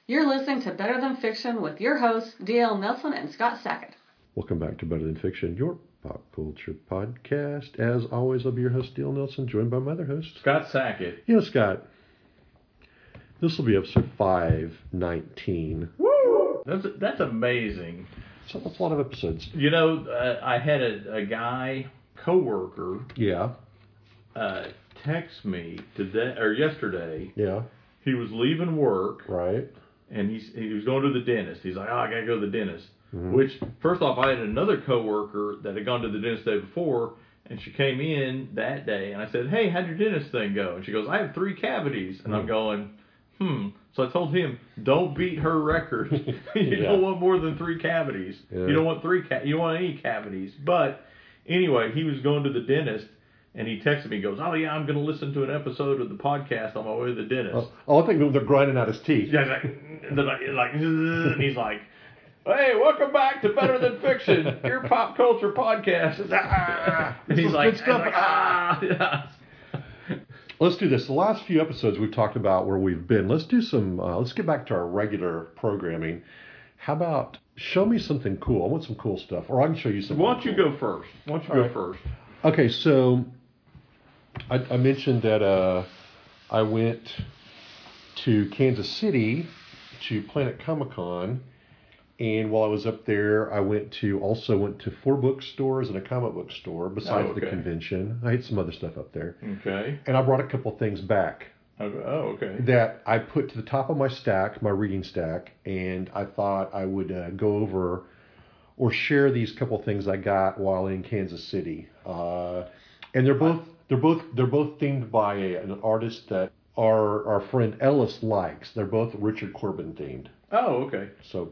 You're listening to Better Than Fiction with your hosts, D.L. Nelson and Scott Sackett. Welcome back to Better Than Fiction, your pop culture podcast. As always, I'll be your host, D.L. Nelson, joined by my other host, Scott Sackett. You know, Scott, this will be episode 519. Woo! That's amazing. So that's a lot of episodes. You know, I had a guy, coworker, text me today or yesterday. Yeah. He was leaving work. Right. And he was going to the dentist. He's like, I got to go to the dentist. Mm-hmm. Which, first off, I had another coworker that had gone to the dentist the day before, and she came in that day, and I said, hey, how'd your dentist thing go? And she goes, I have 3 cavities. And I'm going, So I told him, don't beat her record. You don't want more than 3 cavities. Yeah. You don't want you don't want any cavities. But anyway, he was going to the dentist, and he texted me, goes, oh, yeah, I'm going to listen to an episode of the podcast on my way to the dentist. Oh, I think they're grinding out his teeth. Yeah, and he's like, hey, welcome back to Better Than Fiction, your pop culture podcast. And he's like, yes. Let's do this. The last few episodes we've talked about where we've been. Let's do some, let's get back to our regular programming. How about show me something cool? I want some cool stuff. Or I can show you something. Why don't you go first? Okay, so I mentioned that I went to Kansas City to Planet Comic-Con, and while I was up there, I also went to 4 bookstores and a comic book store besides the convention. I had some other stuff up there. Okay. And I brought a couple things back. Oh, okay. That I put to the top of my stack, my reading stack, and I thought I would go over or share these couple things I got while in Kansas City. And they're both themed by an artist that our friend Ellis likes. They're both Richard Corbin themed. Oh, okay.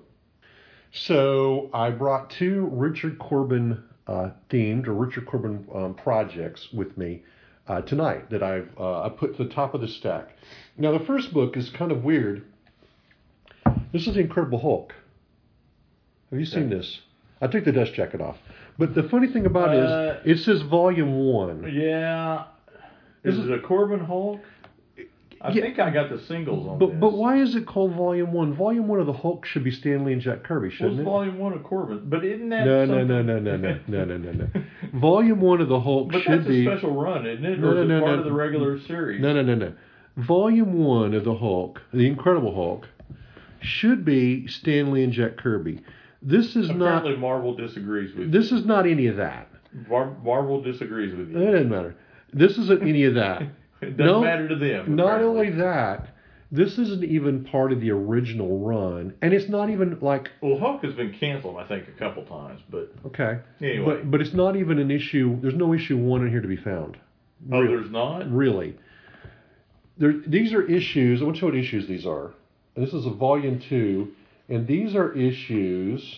So I brought 2 Richard Corbin themed or Richard Corbin projects with me tonight that I put to the top of the stack. Now the first book is kind of weird. This is The Incredible Hulk. Have you seen this? I took the dust jacket off. But the funny thing about it is, it says Volume 1. Yeah. Is it a Corbin Hulk? I think I got the singles on this. But why is it called Volume 1? Volume 1 of the Hulk should be Stan Lee and Jack Kirby, shouldn't it? Volume 1 of Corbin? But isn't that No. Volume 1 of the Hulk should be... But that's a special run, isn't it? Or is it part of the regular series? No. Volume 1 of the Hulk, The Incredible Hulk, should be Stan Lee and Jack Kirby. This is Apparently Marvel disagrees with you. This is not any of that. Marvel disagrees with you. It doesn't matter. This isn't any of that. It doesn't matter to them. Not only that, this isn't even part of the original run, and it's not even like... Well, Hulk has been canceled, I think, a couple times, but... Okay. Anyway. But it's not even an issue... There's no issue 1 in here to be found. Oh, there's not? Really. These are issues... I want to show what issues these are. And this is a Volume 2, and these are issues...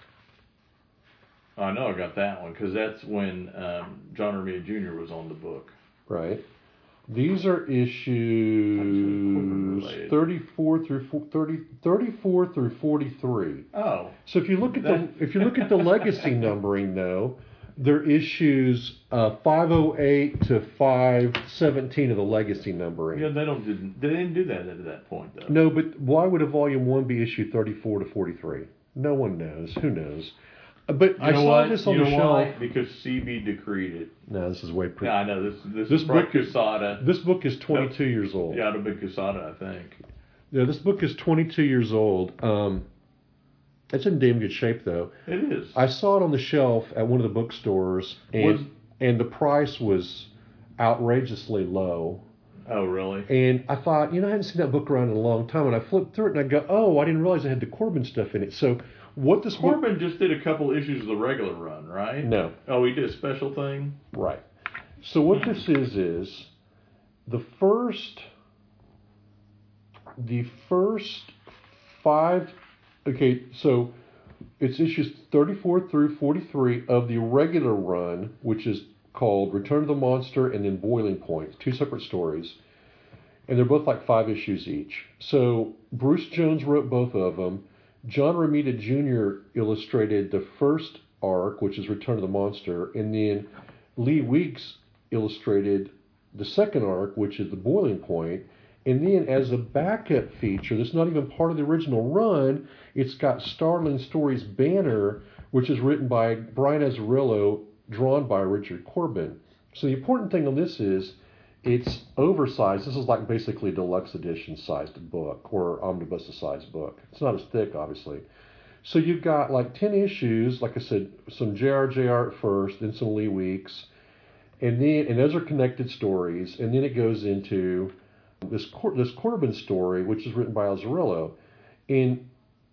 I know I got that one, because that's when John Romita Jr. was on the book. Right. These are issues 34 through 43. Oh. So if you look at the legacy numbering though, they're issues 508 to 517 of the legacy numbering. Yeah, they didn't do that at that point though. No, but why would a volume 1 be issue 34 to 43? No one knows. Who knows? But I saw this on the shelf. Why? Because CB decreed it. No, this is way pretty. Yeah, I know. This book is Quesada. This book is 22 years old. Yeah, it'll be Quesada, I think. Yeah, this book is 22 years old. It's in damn good shape, though. It is. I saw it on the shelf at one of the bookstores, and the price was outrageously low. Oh, really? And I thought, I hadn't seen that book around in a long time, and I flipped through it, and I go, oh, I didn't realize it had the Corbin stuff in it. So... Corbin just did a couple issues of the regular run, right? No. Oh, he did a special thing? Right. So what this is the first 5... Okay, so it's issues 34 through 43 of the regular run, which is called Return of the Monster and then Boiling Point, 2 separate stories. And they're both like 5 issues each. So Bruce Jones wrote both of them. John Romita Jr. illustrated the first arc, which is Return of the Monster, and then Lee Weeks illustrated the second arc, which is The Boiling Point, And then as a backup feature, that's not even part of the original run, it's got Startling Stories Banner, which is written by Brian Azzarello, drawn by Richard Corbin. So the important thing on this is it's oversized. This is like basically a deluxe edition sized book or omnibus sized book. It's not as thick, obviously. So you've got like 10 issues, like I said, some J.R. at first, then some Lee Weeks, and those are connected stories, and then it goes into this Corbin story, which is written by Azzarello, and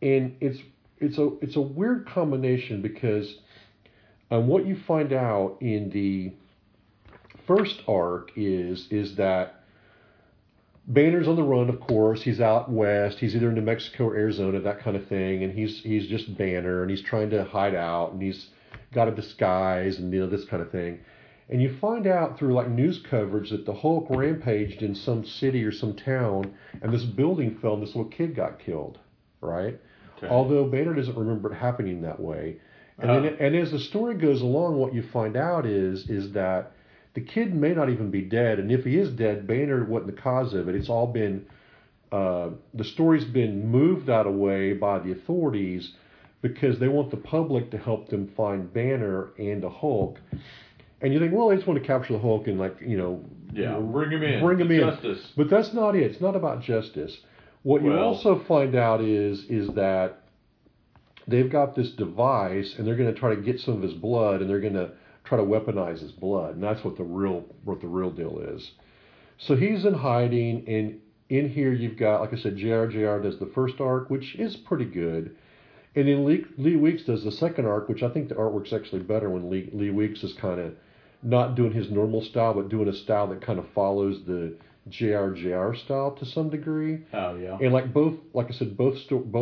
it's a weird combination because what you find out in the first arc is that Banner's on the run, of course. He's out west. He's either in New Mexico or Arizona, that kind of thing. And he's just Banner, and he's trying to hide out, and he's got a disguise, and this kind of thing. And you find out through like news coverage that the Hulk rampaged in some city or some town, and this building fell, and this little kid got killed, right? Okay. Although Banner doesn't remember it happening that way. And as the story goes along, what you find out is that the kid may not even be dead, and if he is dead, Banner wasn't the cause of it. It's all been, the story's been moved that way by the authorities because they want the public to help them find Banner and the Hulk. And you think, well, they just want to capture the Hulk and bring him in, bring him in. Justice. But that's not it. It's not about justice. What you also find out is that they've got this device, and they're going to try to get some of his blood, and they're going to try to weaponize his blood, and that's what the real deal is. So he's in hiding, and in here you've got, like I said, J.R. does the first arc, which is pretty good, and then Lee Weeks does the second arc, which I think the artwork's actually better when Lee Weeks is kind of not doing his normal style, but doing a style that kind of follows the J.R. style to some degree. Oh yeah. And like I said, both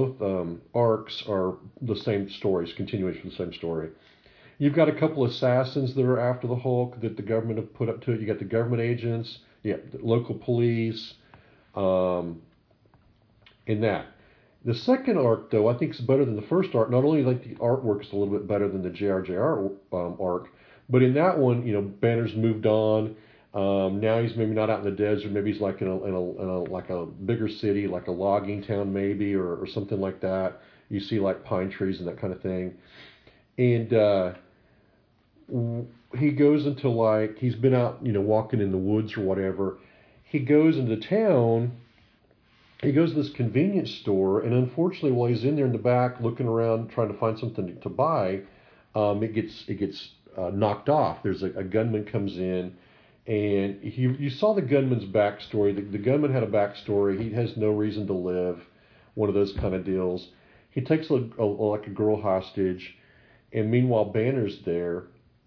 arcs are the same stories, continuation of the same story. You've got a couple assassins that are after the Hulk that the government have put up to it. You got the government agents, the local police, in that. The second arc, though, I think is better than the first arc. Not only like the artwork is a little bit better than the J.R. arc, but in that one, Banner's moved on. Now he's maybe not out in the desert. Maybe he's like in a bigger city, like a logging town, maybe, or something like that. You see like pine trees and that kind of thing, and he goes into he's been out, walking in the woods or whatever. He goes into town. He goes to this convenience store, and unfortunately, while he's in there in the back looking around trying to find something to buy, it gets knocked off. There's a gunman comes in, and you saw the gunman's backstory. The gunman had a backstory. He has no reason to live. One of those kind of deals. He takes a girl hostage, and meanwhile Banner's there.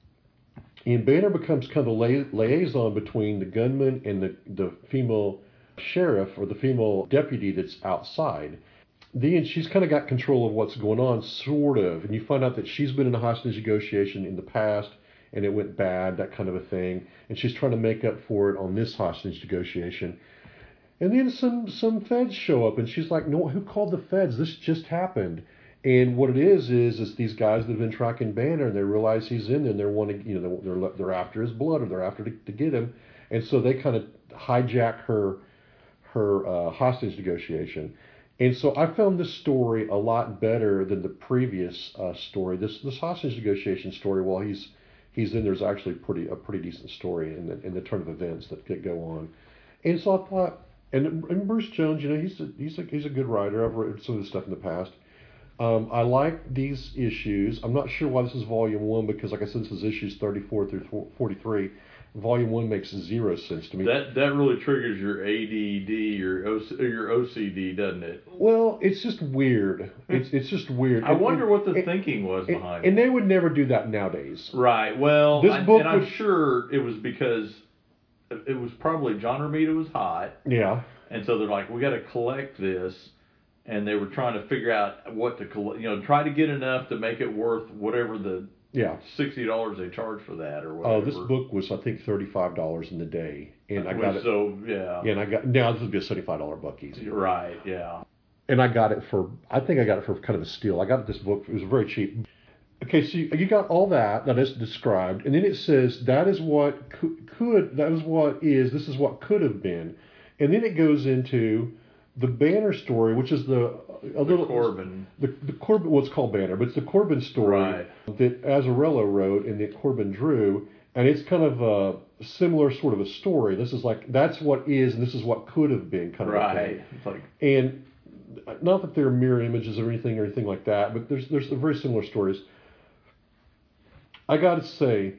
And Banner becomes kind of a liaison between the gunman and the female sheriff or the female deputy that's outside. Then she's kind of got control of what's going on, sort of. And you find out that she's been in a hostage negotiation in the past, and it went bad, that kind of a thing. And she's trying to make up for it on this hostage negotiation. And then some feds show up, and she's like, no, who called the feds? This just happened. And what it is these guys that have been tracking Banner, and they realize he's in there, and they're wanting, they're after his blood, or they're after to get him, and so they kind of hijack her hostage negotiation. And so I found this story a lot better than the previous story. This hostage negotiation story, while he's in, there's actually a pretty decent story in the turn of events that go on. And so I thought, and Bruce Jones, he's a good writer. I've read some of this stuff in the past. I like these issues. I'm not sure why this is volume 1, because like I said, this is issues 34 through 43. Volume 1 makes zero sense to me. That really triggers your ADD, your OCD, doesn't it? Well, it's just weird. It's just weird. I wonder what the thinking was behind it. And they would never do that nowadays. Right. Well, I'm sure it was because it was probably John Romita was hot. Yeah. And so they're like, we got to collect this. And they were trying to figure out what to collect, try to get enough to make it worth whatever the $60 they charge for that or whatever. Oh, this book was, I think, $35 in the day, and I got it. So yeah. And I got now this would be a $75 book easy. Right. Yeah. And I got it for kind of a steal. I got this book; it was very cheap. Okay, so you got all that is described, and then it says that is what could, that is what is, this is what could have been. And then it goes into the Banner story, which is the Corbin. The Corbin, well, it's called Banner, but it's the Corbin story that Azzarello wrote and that Corbin drew, and it's kind of a similar sort of a story. This is like, that's what is, and this is what could have been kind of a thing. It's like, and not that they're mirror images or anything like that, but there's very similar stories. I got to say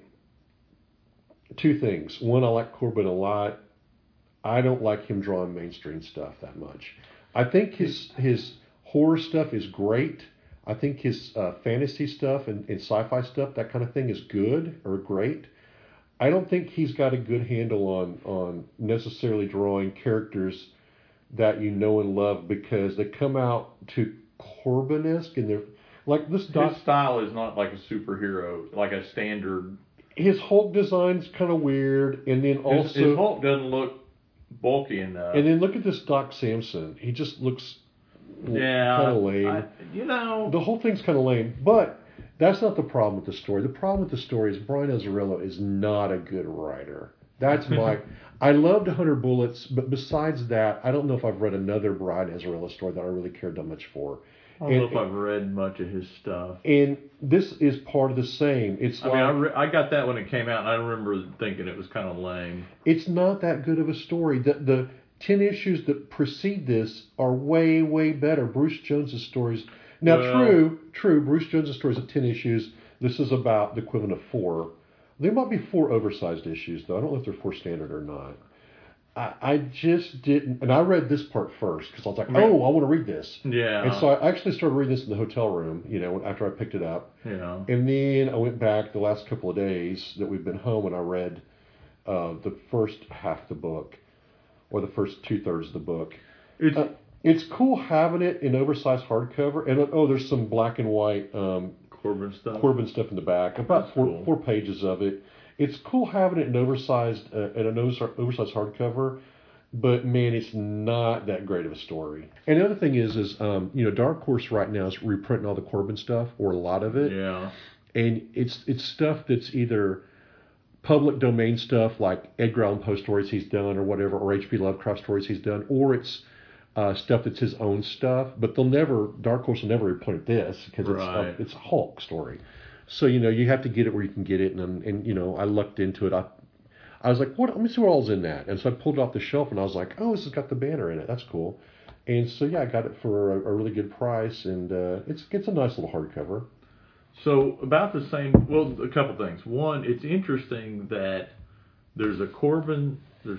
two things. One, I like Corbin a lot. I don't like him drawing mainstream stuff that much. I think his horror stuff is great. I think his fantasy stuff and sci-fi stuff, that kind of thing, is good or great. I don't think he's got a good handle on necessarily drawing characters that you know and love, because they come out to Corbin-esque, and they're like this. His style is not like a superhero, like a standard. His Hulk design's kind of weird, and then also his Hulk doesn't look bulky enough. And then look at this Doc Samson. He just looks kind of lame. The whole thing's kind of lame, but that's not the problem with the story. The problem with the story is Brian Azzarello is not a good writer. That's my... I loved 100 Bullets, but besides that, I don't know if I've read another Brian Azzarello story that I really cared that much for. I don't know if I've read much of his stuff. And this is part of the same. I got that when it came out, and I remember thinking it was kind of lame. It's not that good of a story. The 10 issues that precede this are way, way better. Bruce Jones's stories... Now, true, Bruce Jones's stories of 10 issues. This is about the equivalent of 4. There might be 4 oversized issues, though. I don't know if they're 4 standard or not. I just didn't... And I read this part first, because I was like, I want to read this. Yeah. And so I actually started reading this in the hotel room, after I picked it up. Yeah. And then I went back the last couple of days that we've been home, and I read the first half of the book, or the first 2/3 of the book. It's cool having it in oversized hardcover, and there's some black and white Corbin stuff in the back. About four pages of it. It's cool having it in oversized hardcover, but man, it's not that great of a story. And the other thing is Dark Horse right now is reprinting all the Corbin stuff, or a lot of it. Yeah. And it's stuff that's either public domain stuff like Edgar Allan Poe stories he's done or whatever, or H.P. Lovecraft stories he's done, or it's stuff that's his own stuff, but Dark Horse will never reprint this, because it's a Hulk story. So, you have to get it where you can get it, and I lucked into it. I was like, let me see what all's in that. And so I pulled it off the shelf, and I was like, this has got the Banner in it. That's cool. And so, I got it for a really good price, and it's a nice little hardcover. So, about the same, a couple things. One, it's interesting that there's the Corbin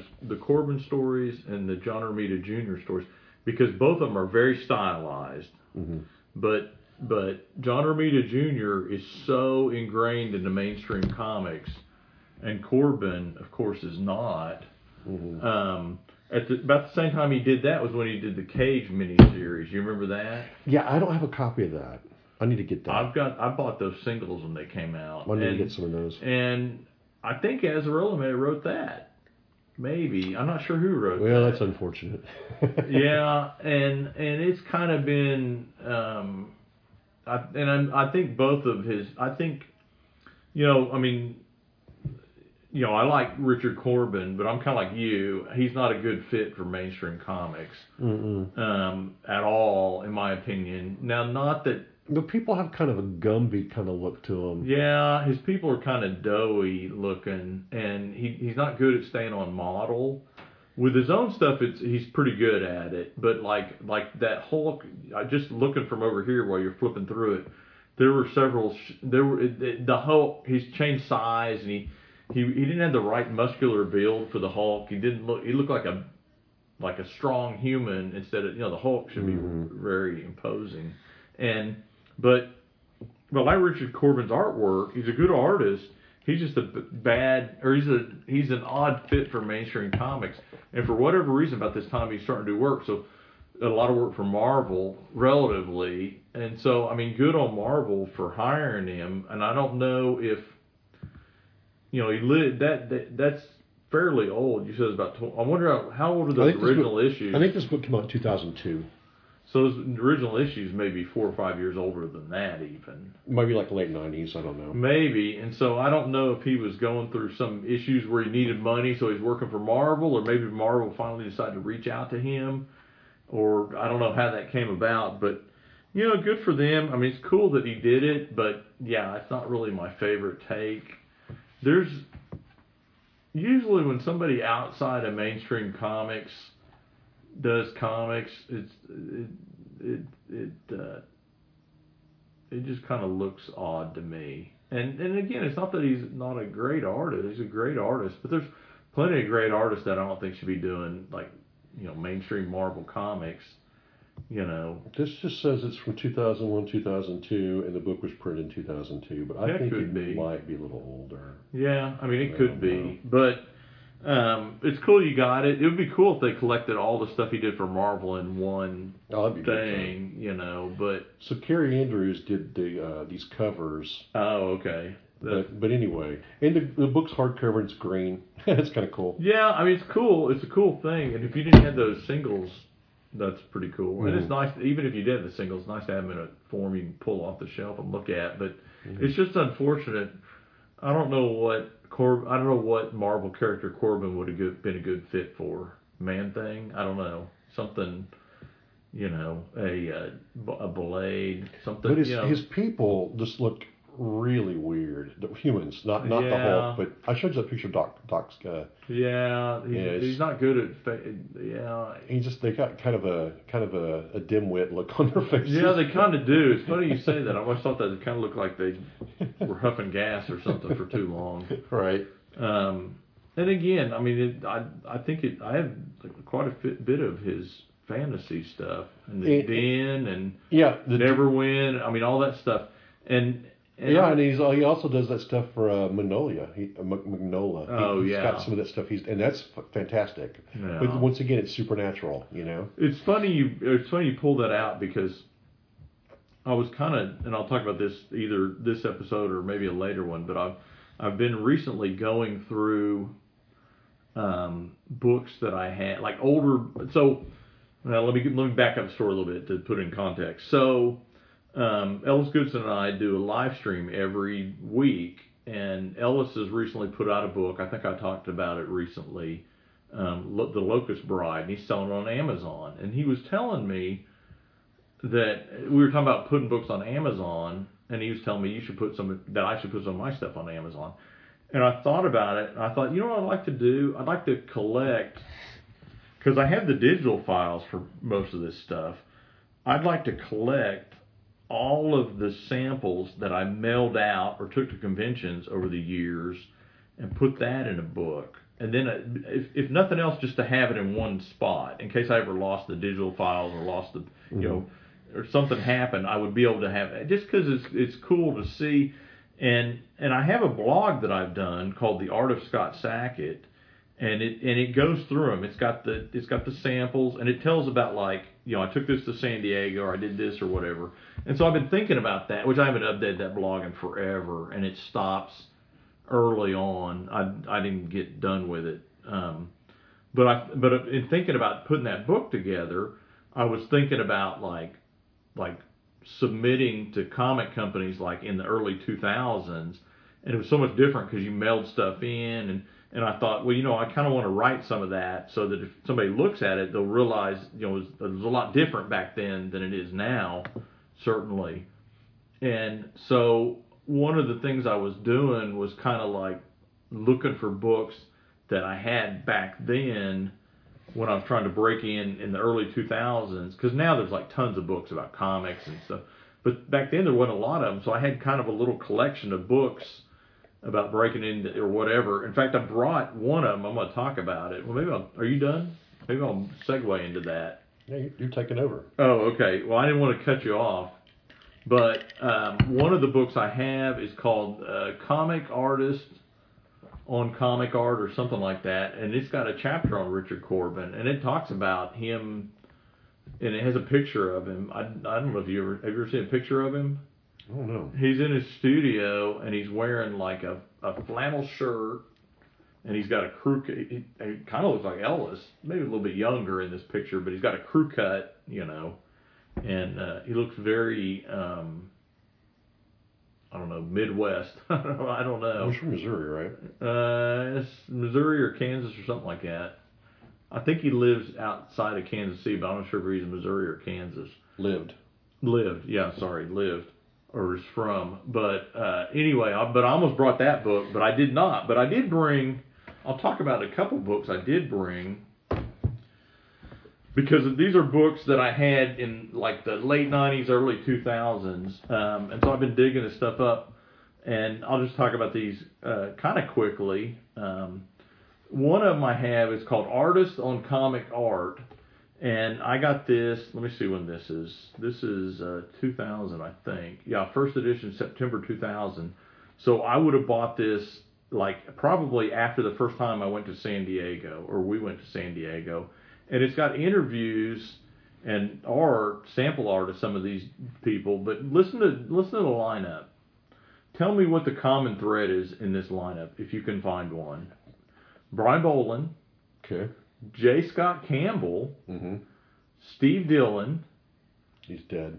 stories and the John Romita Jr. stories, because both of them are very stylized. Mm-hmm. But John Romita Jr. is so ingrained in the mainstream comics, and Corbin, of course, is not. Mm-hmm. About the same time he did that was when he did the Cage miniseries. You remember that? Yeah, I don't have a copy of that. I need to get that. I bought those singles when they came out. I need to get some of those. And I think Azzarello may have wrote that. Maybe. I'm not sure who wrote that. Well, that's unfortunate. Yeah, and it's kind of been... I think both of his... I think... I like Richard Corbin, but I'm kind of like you. He's not a good fit for mainstream comics at all, in my opinion. Now, not that... But people have kind of a Gumby kind of look to them. Yeah, his people are kind of doughy looking, and he's not good at staying on model. With his own stuff, he's pretty good at it. But like that Hulk, just looking from over here while you're flipping through it, there were several. The Hulk. He's changed size, and he didn't have the right muscular build for the Hulk. He looked like a strong human instead of the Hulk should be very imposing. But like Richard Corbin's artwork, he's a good artist. He's just he's an odd fit for mainstream comics. And for whatever reason, about this time he's starting to do work. So a lot of work for Marvel, relatively. And so, good on Marvel for hiring him. And I don't know if, he lived, that's fairly old. You said it's about, I wonder how old are those original issues? I think this book came out in 2002. So those original issues may be 4 or 5 years older than that even. Maybe like late 90s, I don't know. Maybe. And so I don't know if he was going through some issues where he needed money, so he's working for Marvel, or maybe Marvel finally decided to reach out to him, or I don't know how that came about, but good for them. I mean, it's cool that he did it, but yeah, it's not really my favorite take. There's usually when somebody outside of mainstream comics does comics, it just kind of looks odd to me. And again, it's not that he's not a great artist. He's a great artist, but there's plenty of great artists that I don't think should be doing like mainstream Marvel comics. This just says it's from 2001, 2002, and the book was printed in 2002. But I think it might be a little older. Yeah, I mean it could be, but it's cool you got it. It would be cool if they collected all the stuff he did for Marvel in one thing, But so Carrie Andrews did these covers. Oh, okay. But anyway, and the book's hardcover and it's green. It's kind of cool. Yeah, I mean it's cool. It's a cool thing, and if you didn't have those singles, that's pretty cool. Mm-hmm. And it's nice, even if you did have the singles, it's nice to have them in a form you can pull off the shelf and look at. But it's just unfortunate. I don't know what Marvel character Corbin would have been a good fit for. Man-Thing? I don't know. Something, a Blade, something. But his people just look really weird. The humans, not the Hulk. But I showed you that picture of Doc's. He's not good at. They got kind of a dimwit look on their faces. Yeah, they kind of do. It's funny you say that. I always thought that it kind of looked like they were huffing gas or something for too long. Right. And again, I mean, I think I have quite a bit of his fantasy stuff and the Den and Neverwin. I mean, all that stuff and and he also does that stuff for Magnolia. Magnolia. He's got some of that stuff. And that's fantastic. Yeah. But once again, it's supernatural. It's funny you pull that out because I was kind of, and I'll talk about this either this episode or maybe a later one, but I've been recently going through books that I had, like older. So let me back up the story a little bit to put it in context. So Ellis Goodson and I do a live stream every week, and Ellis has recently put out a book. I think I talked about it recently, The Locust Bride, and he's selling it on Amazon. And he was telling me that we were talking about putting books on Amazon, and he was telling me I should put some of my stuff on Amazon. And I thought about it, and I thought, what I'd like to do? I'd like to collect, because I have the digital files for most of this stuff. I'd like to collect all of the samples that I mailed out or took to conventions over the years and put that in a book. And then, if nothing else, just to have it in one spot in case I ever lost the digital files or lost the, or something happened, I would be able to have it. Just because it's cool to see. And I have a blog that I've done called The Art of Scott Sackett, and it goes through them. It's got the samples, and it tells about I took this to San Diego, or I did this or whatever. And so I've been thinking about that, which I haven't updated that blog in forever, and it stops early on. I didn't get done with it. But in thinking about putting that book together, I was thinking about like submitting to comic companies like in the early 2000s, and it was so much different because you mailed stuff in, and I thought, I kind of want to write some of that so that if somebody looks at it, they'll realize, it was a lot different back then than it is now, certainly. And so one of the things I was doing was kind of like looking for books that I had back then when I was trying to break in the early 2000s, because now there's like tons of books about comics and stuff. But back then there wasn't a lot of them, so I had kind of a little collection of books about breaking into or whatever. In fact, I brought one of them. I'm going to talk about it. Well, are you done? Maybe I'll segue into that. Yeah, you're taking over. Oh, okay. Well, I didn't want to cut you off. But one of the books I have is called Comic Artist on Comic Art or something like that. And it's got a chapter on Richard Corbin. And it talks about him, and it has a picture of him. I don't know if have you ever seen a picture of him? I don't know. He's in his studio, and he's wearing like a flannel shirt, and he's got a crew cut. He kind of looks like Ellis, maybe a little bit younger in this picture, but he's got a crew cut, and he looks very I don't know, Midwest. I don't know. He's from Missouri, right? It's Missouri or Kansas or something like that. I think he lives outside of Kansas City, but I'm not sure if he's in Missouri or Kansas. Lived, or is from. But anyway, I almost brought that book, but I did not. But I did bring, I'll talk about a couple books I did bring, because these are books that I had in like the late 90s, early 2000s. And so I've been digging this stuff up, and I'll just talk about these kind of quickly. One of them I have is called Artists on Comic Art. And I got this, let me see when this is. This is 2000, I think. Yeah, first edition, September 2000. So I would have bought this like probably after the first time I went to San Diego, or we went to San Diego. And it's got interviews and art, sample art of some of these people. But listen to the lineup. Tell me what the common thread is in this lineup, if you can find one. Brian Bolland. Okay. J. Scott Campbell. Mm-hmm. Steve Dillon. He's dead.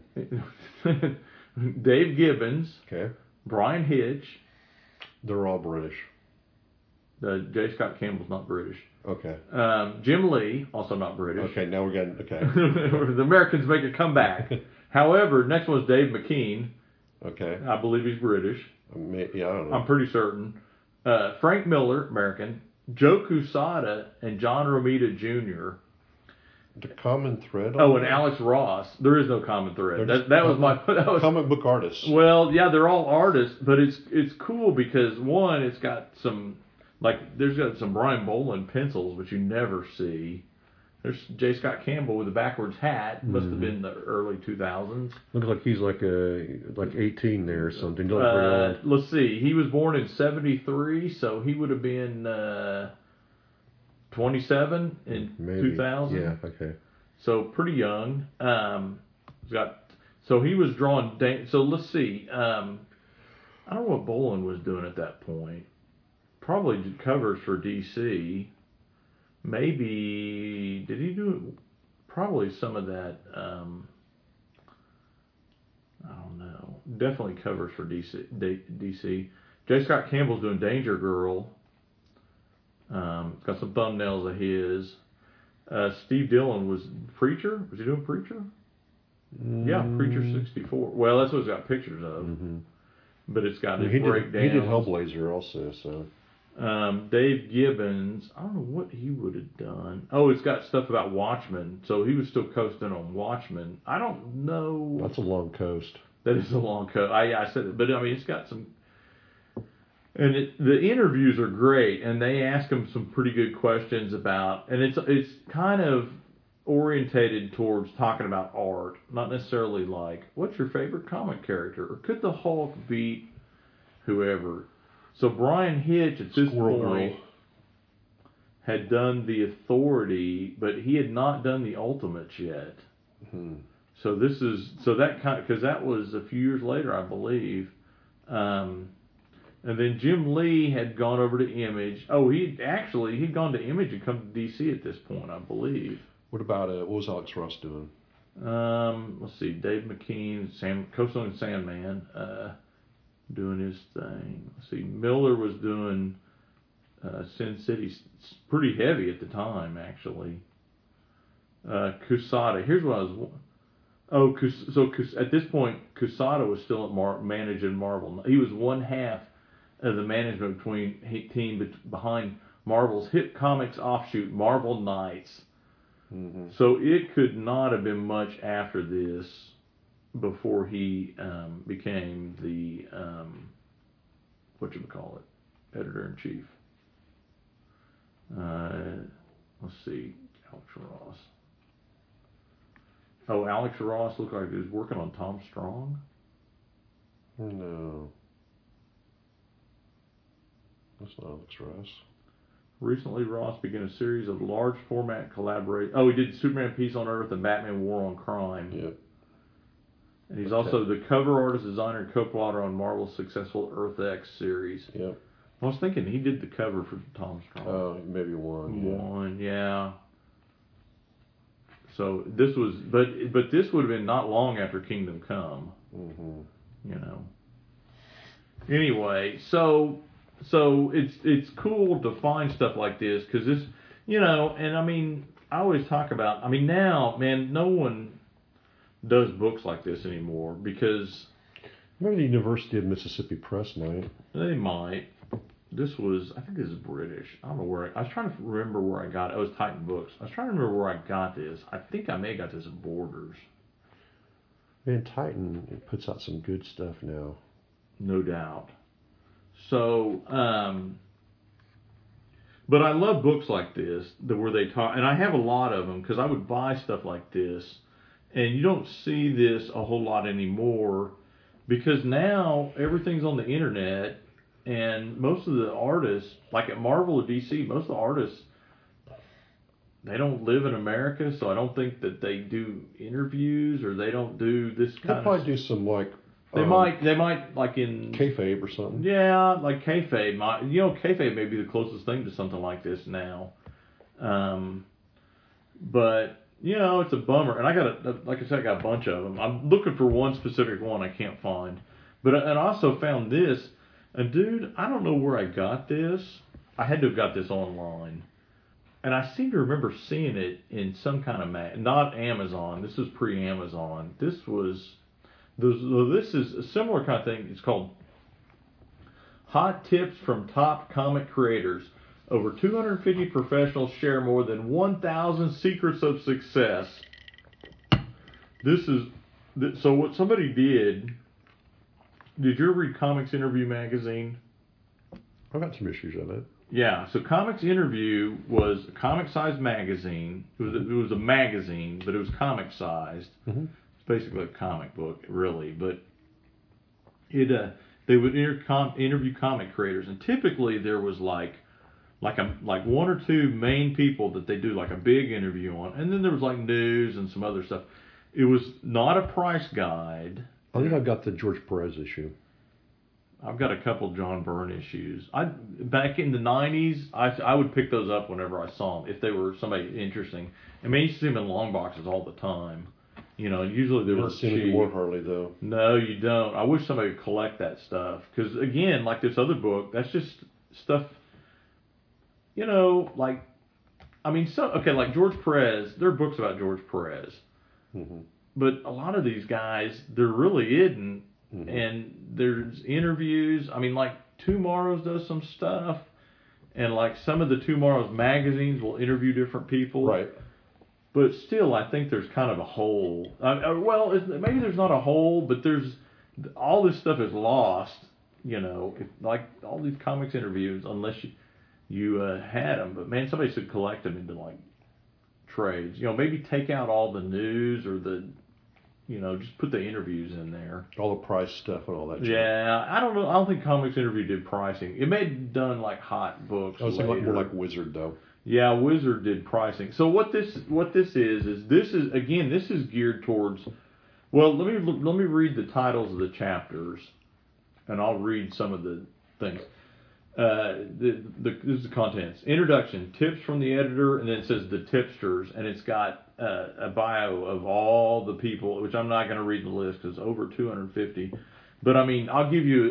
Dave Gibbons. Okay. Brian Hitch. They're all British. J. Scott Campbell's not British. Okay. Jim Lee, also not British. Okay, now we're getting, okay. The Americans make a comeback. However, next one's Dave McKean. Okay. I believe he's British. Yeah, I don't know. I'm pretty certain. Frank Miller, American. Joe Quesada and John Romita Jr. The common thread. And Alex Ross. There is no common thread. That was comic book artists. Well, yeah, they're all artists, but it's cool because one, it's got some, like, there's got some Brian Bolland pencils, which you never see. There's J. Scott Campbell with a backwards hat. Must have been the early 2000s. Looks like he's like 18 there or something. Like let's see. He was born in 73, so he would have been 27 in 2000. Yeah, okay. So pretty young. So he was drawn. So let's see. I don't know what Bolland was doing at that point. Probably did covers for DC. Maybe, did he do probably some of that, I don't know, definitely covers for DC. J. Scott Campbell's doing Danger Girl, got some thumbnails of his. Steve Dillon was Preacher, was he doing Preacher? Yeah, Preacher 64, well that's what it's got pictures of, but it's got his breakdowns. He did Hellblazer also, so. Dave Gibbons, I don't know what he would have done. Oh, it's got stuff about Watchmen, so he was still coasting on Watchmen. I don't know. That's a long coast. That is a long coast. I said it, but I mean, it's got some. And the interviews are great, and they ask him some pretty good questions about, and it's kind of orientated towards talking about art, not necessarily like, what's your favorite comic character, or could the Hulk beat whoever. So Brian Hitch at this point had done the Authority, but he had not done the Ultimates yet. Mm-hmm. So that kind of, because that was a few years later, I believe. And then Jim Lee had gone over to Image. Oh, he'd gone to Image and come to DC at this point, I believe. What about what was Alex Ross doing? Let's see, Dave McKean, co-starring Sandman. Doing his thing. Let's see, Miller was doing Sin City, pretty heavy at the time, actually. Quesada. Here's what I was. So at this point, Quesada was still at managing Marvel. He was one half of the management team behind Marvel's hit comics offshoot, Marvel Knights. Mm-hmm. So it could not have been much after this before he became the editor-in-chief. Let's see, Alex Ross. Oh, Alex Ross looked like he was working on Tom Strong. No, that's not Alex Ross. Recently, Ross began a series of large format collaborations. Oh, he did Superman Peace on Earth and Batman War on Crime. Yep. And he's also the cover artist, designer, and co-plotter on Marvel's successful Earth X series. Yep. I was thinking he did the cover for Tom Strong. Oh, maybe one. Yeah. So this was, but this would have been not long after Kingdom Come. Mm-hmm. You know. Anyway, so it's cool to find stuff like this because this, you know, and I mean, I always talk about, I mean, now, man, no one does books like this anymore because Maybe the University of Mississippi Press might. they might. This was, I think this is British. I don't know where, I was trying to remember where I got it. It was Titan Books. I was trying to remember where I got this. I think I may have got this at Borders. Man, Titan puts out some good stuff now. No doubt. So, but I love books like this, where they talk, and I have a lot of them because I would buy stuff like this, and you don't see this a whole lot anymore because now everything's on the internet, and most of the artists, like at Marvel or DC, most of the artists, they don't live in America, so I don't think that they do interviews or they don't do this kind They'll of. probably do some like. They might like in kayfabe or something. Yeah, like kayfabe. Kayfabe may be the closest thing to something like this now. But it's a bummer. And I got like I said, I got a bunch of them. I'm looking for one specific one I can't find. But and I also found this. And dude, I don't know where I got this. I had to have got this online. And I seem to remember seeing it in some kind of not Amazon. This was pre-Amazon. This is a similar kind of thing. It's called Hot Tips from Top Comic Creators. Over 250 professionals share more than 1,000 secrets of success. So what somebody did you ever read Comics Interview magazine? I've got some issues of it. Yeah, so Comics Interview was a comic-sized magazine. It was a magazine, but it was comic-sized. Mm-hmm. Basically a comic book, really, but they would interview comic creators, and typically there was like one or two main people that they do like a big interview on, and then there was like news and some other stuff. It was not a price guide. I think I've got the George Perez issue. I've got a couple John Byrne issues. Back in the 90s, I would pick those up whenever I saw them if they were somebody interesting. I mean, you see them in long boxes all the time. Usually they were cheap. You don't see them anymore, hardly, though. No, you don't. I wish somebody would collect that stuff. Because, again, like this other book, that's just stuff, like George Perez, there are books about George Perez. Mm-hmm. But a lot of these guys, there really isn't. Mm-hmm. And there's interviews. I mean, like, Tomorrow's does some stuff. And, like, some of the Tomorrow's magazines will interview different people. Right. But still, I think there's kind of a hole. Maybe there's not a hole, but there's all this stuff is lost. Like all these comics interviews, unless you had them. But man, somebody should collect them into like trades. Maybe take out all the news or the, just put the interviews in there. All the price stuff and all that. Yeah, I don't know. I don't think Comics Interview did pricing. It may have done like hot books. I was thinking more like Wizard though. Yeah, Wizard did pricing. So what this is geared towards. Well, let me read the titles of the chapters, and I'll read some of the things. This is the contents. Introduction, tips from the editor, and then it says the tipsters, and it's got a bio of all the people, which I'm not going to read the list because over 250. But I mean, I'll give you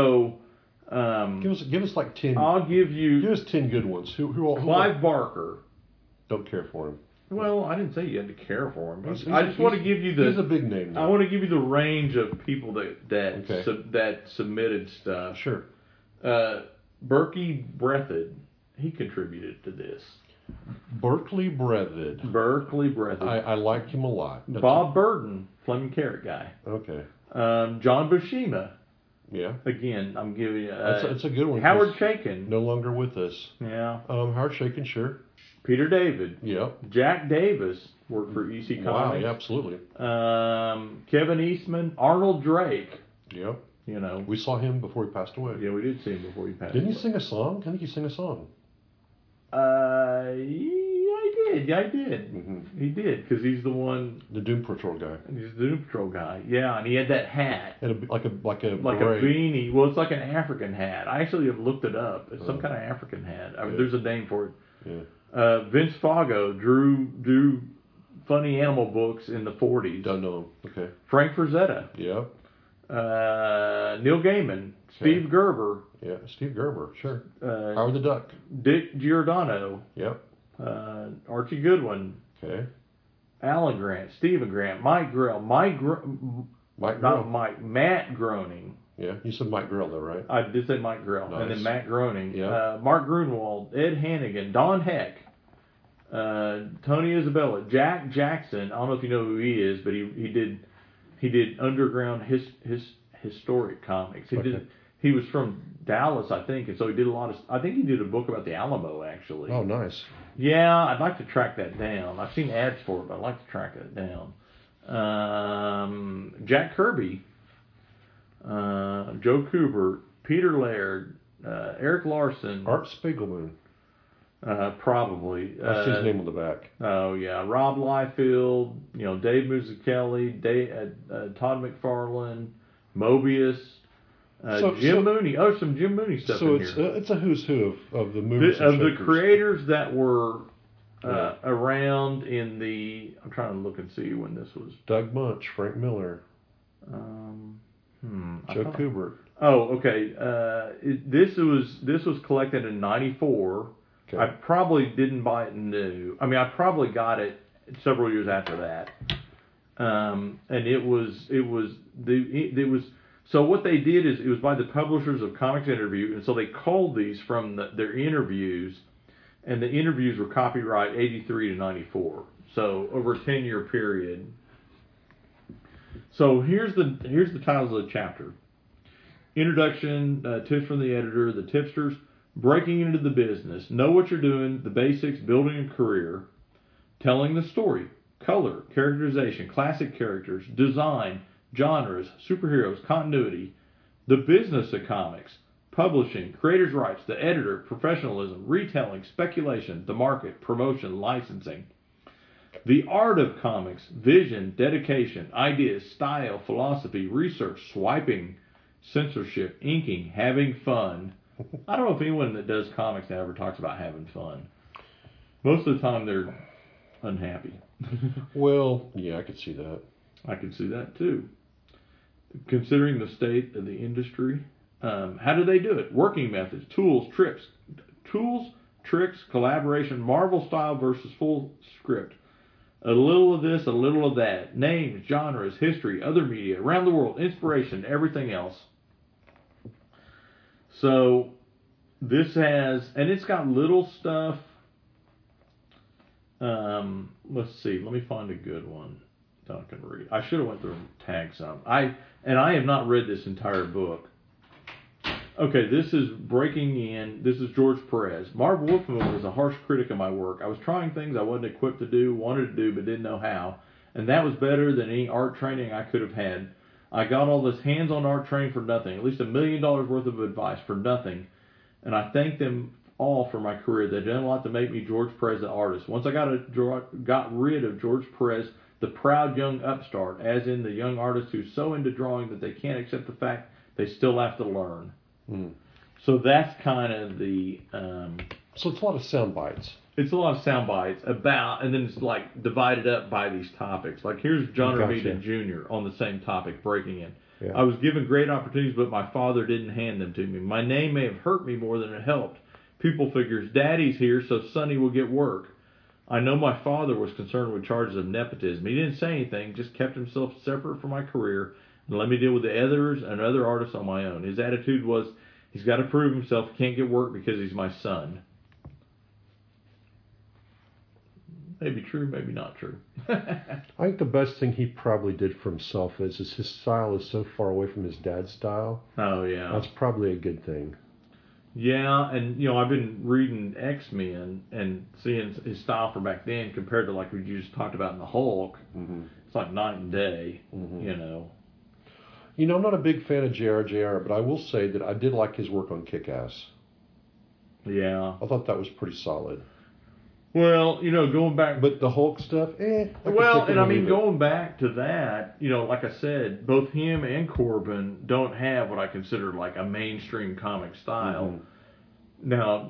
give us like 10. I'll give us 10 good ones. Who Clive Barker. Don't care for him. Well, I didn't say you had to care for him. I just want to give you he's a big name. Though. I want to give you the range of people that submitted stuff. Sure. Berkey Breathed, he contributed to this. Berkeley Breathed. I like him a lot. Bob Burden, Fleming Carrot guy. Okay. John Buscema. Yeah. Again, I'm giving you... it's a good one. Howard Chaykin. No longer with us. Yeah. Howard Chaykin, sure. Peter David. Yeah. Jack Davis worked for EC Comics. Wow, yeah, absolutely. Kevin Eastman. Arnold Drake. Yeah. We saw him before he passed away. Yeah, we did see him before he passed away. Didn't he sing a song? I think he sang a song. Yeah, I did. Mm-hmm. He did, because he's the one... The Doom Patrol guy. He's the Doom Patrol guy, yeah, and he had that hat. And like a beanie. Well, it's like an African hat. I actually have looked it up. It's some kind of African hat. I mean, there's a name for it. Yeah. Vince Fago drew funny animal books in the 40s. Don't know. Okay. Frank Frazetta. Yeah. Neil Gaiman. Steve Gerber. Yeah. Steve Gerber. Sure. Uh, Howard the Duck. Dick Giordano. Yep. Archie Goodwin. Okay. Alan Grant. Stephen Grant. Mike Grell. Matt Groening. Yeah. You said Mike Grell though, right? I did say Mike Grell. Nice. And then Matt Groening. Yeah. Mark Grunwald. Ed Hannigan. Don Heck. Tony Isabella. Jack Jackson. I don't know if you know who he is, but he did underground historic comics. He was from Dallas, I think, and so he did a lot of. I think he did a book about the Alamo, actually. Oh, nice. Yeah, I'd like to track that down. I've seen ads for it, but I'd like to track that down. Jack Kirby, Joe Kubert, Peter Laird, Eric Larson, Art Spiegelman. Probably. That's his name on the back. Oh yeah, Rob Liefeld, Dave Musichelli, Todd McFarlane, Mobius. Jim Mooney. Oh, some Jim Mooney stuff in here. So it's a who's who of the movies. Of the creators that were around in the... I'm trying to look and see when this was. Doug Munch, Frank Miller. Joe Kubert. Oh, okay. This was collected in '94. Okay. I probably didn't buy it new. I mean, I probably got it several years after that. And it was. So what they did is it was by the publishers of Comics Interview, and so they culled these from their interviews, and the interviews were copyright 83 to 94, so over a 10-year period. So here's the titles of the chapter: Introduction, tips from the editor, the tipsters, breaking into the business, know what you're doing, the basics, building a career, telling the story, color, characterization, classic characters, design, genres, superheroes, continuity, the business of comics, publishing, creators' rights, the editor, professionalism, retelling, speculation, the market, promotion, licensing, the art of comics, vision, dedication, ideas, style, philosophy, research, swiping, censorship, inking, having fun. I don't know if anyone that does comics ever talks about having fun. Most of the time they're unhappy. Well, yeah, I could see that. I can see that too. Considering the state of the industry, how do they do it? Working methods, tools, tricks, collaboration, Marvel style versus full script. A little of this, a little of that. Names, genres, history, other media, around the world, inspiration, everything else. So this has, and it's got little stuff. Let's see. Let me find a good one that I can read. I should have went through and tagged some. I have not read this entire book. Okay, this is breaking in. This is George Perez. Marv Wolfman was a harsh critic of my work. I was trying things I wasn't equipped to do, wanted to do, but didn't know how. And that was better than any art training I could have had. I got all this hands-on art training for nothing, at least $1 million worth of advice for nothing. And I thank them all for my career. They've done a lot to make me George Perez the artist. Once I got rid of George Perez, the proud young upstart, as in the young artist who's so into drawing that they can't accept the fact they still have to learn. So that's kind of the... So it's a lot of sound bites. It's a lot of sound bites about, and then it's like divided up by these topics. Like here's John Romita Jr. on the same topic, breaking in. Yeah. I was given great opportunities, but my father didn't hand them to me. My name may have hurt me more than it helped. People figures, Daddy's here, so Sonny will get work. I know my father was concerned with charges of nepotism. He didn't say anything, just kept himself separate from my career and let me deal with the editors and other artists on my own. His attitude was, he's got to prove himself. He can't get work because he's my son. Maybe true, maybe not true. I think the best thing he probably did for himself is his style is so far away from his dad's style. Oh, yeah. That's probably a good thing. Yeah, and, I've been reading X-Men and seeing his style from back then compared to, like we just talked about in the Hulk. Mm-hmm. It's like night and day, I'm not a big fan of J.R., but I will say that I did like his work on Kick-Ass. Yeah. I thought that was pretty solid. Well, going back... But the Hulk stuff, going back to that, like I said, both him and Corbin don't have what I consider like a mainstream comic style. Mm-hmm. Now,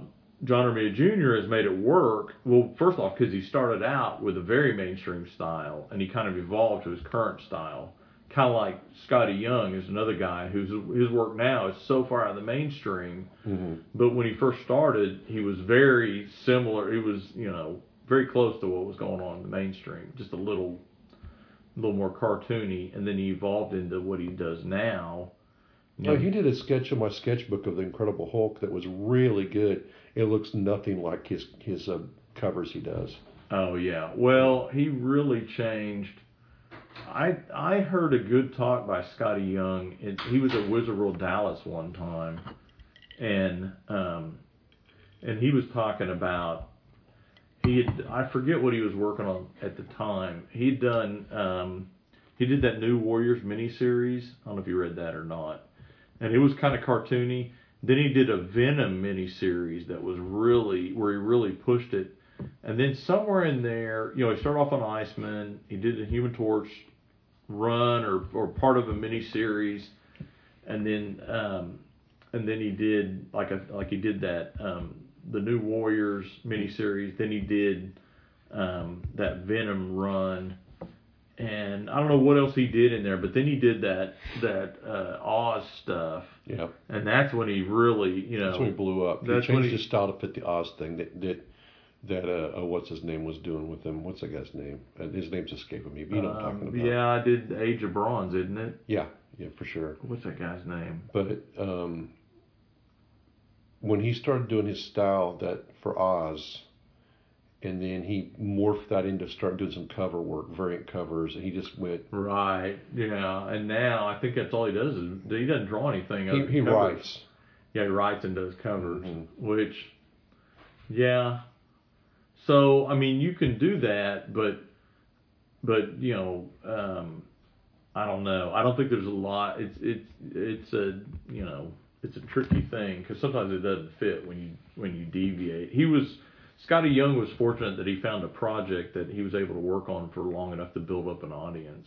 John Romita Jr. has made it work. Well, first off, because he started out with a very mainstream style, and he kind of evolved to his current style. Kind of like Scotty Young is another guy whose his work now is so far out of the mainstream. Mm-hmm. But when he first started, he was very similar. He was, very close to what was going on in the mainstream, just a little more cartoony. And then he evolved into what he does now. He did a sketch in my sketchbook of the Incredible Hulk that was really good. It looks nothing like his covers he does. Oh yeah, well he really changed. I heard a good talk by Scotty Young. He was at Wizard World Dallas one time, and he was talking about I forget what he was working on at the time. He'd done he did that New Warriors miniseries. I don't know if you read that or not. And it was kind of cartoony. Then he did a Venom miniseries that was where he really pushed it. And then somewhere in there, he started off on Iceman. He did the Human Torch run or part of a miniseries, and then he did he did that the New Warriors miniseries. Then he did that Venom run. And I don't know what else he did in there, but then he did that Oz stuff. Yeah. And that's when he really, That's when he blew up. He changed his style to fit the Oz thing that what's his name was doing with him. What's that guy's name? His name's escaping me. But you know what I'm talking about. Yeah, I did Age of Bronze, isn't it? Yeah, for sure. What's that guy's name? But when he started doing his style for Oz, and then he morphed that into start doing some cover work, variant covers, and he just went... Right, yeah. And now I think that's all he does is he doesn't draw anything. He writes. Yeah, he writes and does covers, Mm-hmm. which, yeah. So, I mean, you can do that, but I don't know. I don't think there's a lot. It's a tricky thing because sometimes it doesn't fit when you deviate. Scotty Young was fortunate that he found a project that he was able to work on for long enough to build up an audience,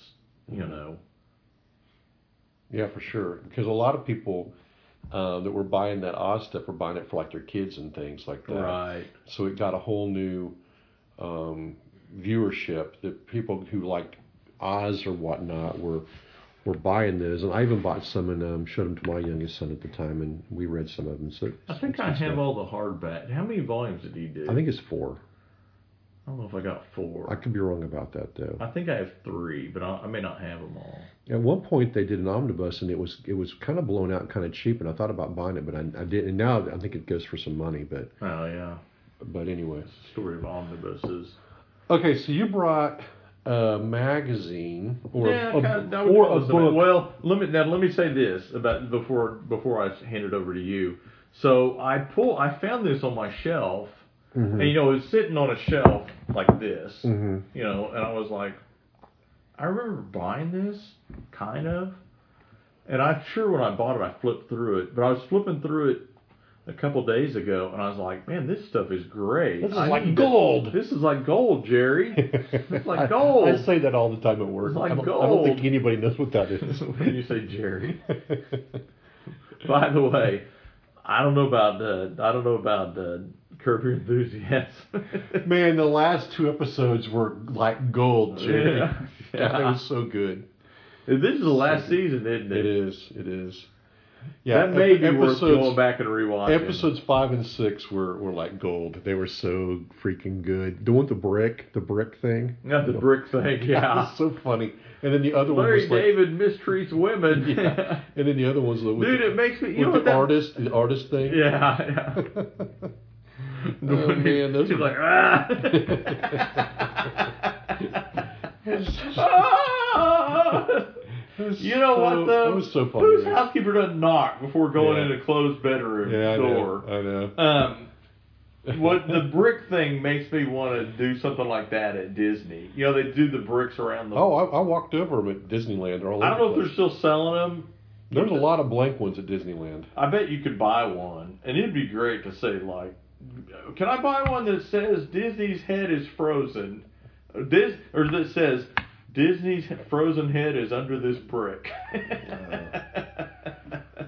Yeah, for sure. Because a lot of people that were buying that Oz stuff were buying it for like their kids and things like that. Right. So it got a whole new viewership. That people who liked Oz or whatnot were buying those, and I even bought some and showed them to my youngest son at the time, and we read some of them. So I think I have all the hardback. How many volumes did he do? I think it's 4. I don't know if I got 4. I could be wrong about that though. I think I have 3, but I may not have them all. At one point they did an omnibus, and it was kind of blown out and kind of cheap, and I thought about buying it, but I didn't. And now I think it goes for some money, but. Oh yeah. But anyway. It's the story of omnibuses. Okay, so you brought a magazine or a book. Well, let me say this about before I hand it over to you. So I found this on my shelf, mm-hmm. and it was sitting on a shelf like this, mm-hmm. and I was like, I remember buying this kind of, and I'm sure when I bought it I flipped through it, but I was flipping through it a couple days ago, and I was like, man, this stuff is great. This is like gold. This is like gold, Jerry. It's like gold. I say that all the time at work. It's like gold. I don't think anybody knows what that is. When you say Jerry. By the way, I don't know about Curb Your Enthusiasm. Man, the last 2 episodes were like gold, Jerry. Yeah. That was so good. This is the last season, isn't it? It is. Yeah, that may be worth going back and rewatching. Episodes 5 and 6 were like gold. They were so freaking good. The one with the brick thing. Not the brick thing, yeah. That was so funny. And then the other one Larry was like... David mistreats women. Yeah. And then the other one's with... Dude, it makes me... with the artist thing. Yeah. Oh, man, those She's are... like, ah! You know what, though? That was so funny. Whose housekeeper doesn't knock before going in a closed bedroom door? I know. What the brick thing makes me want to do something like that at Disney. They do the bricks around the... Oh, I walked over them at Disneyland. I don't know if they're still selling them. There's a lot of blank ones at Disneyland. I bet you could buy one. And it'd be great to say, like, can I buy one that says Disney's head is frozen? Or that says... Disney's frozen head is under this brick. I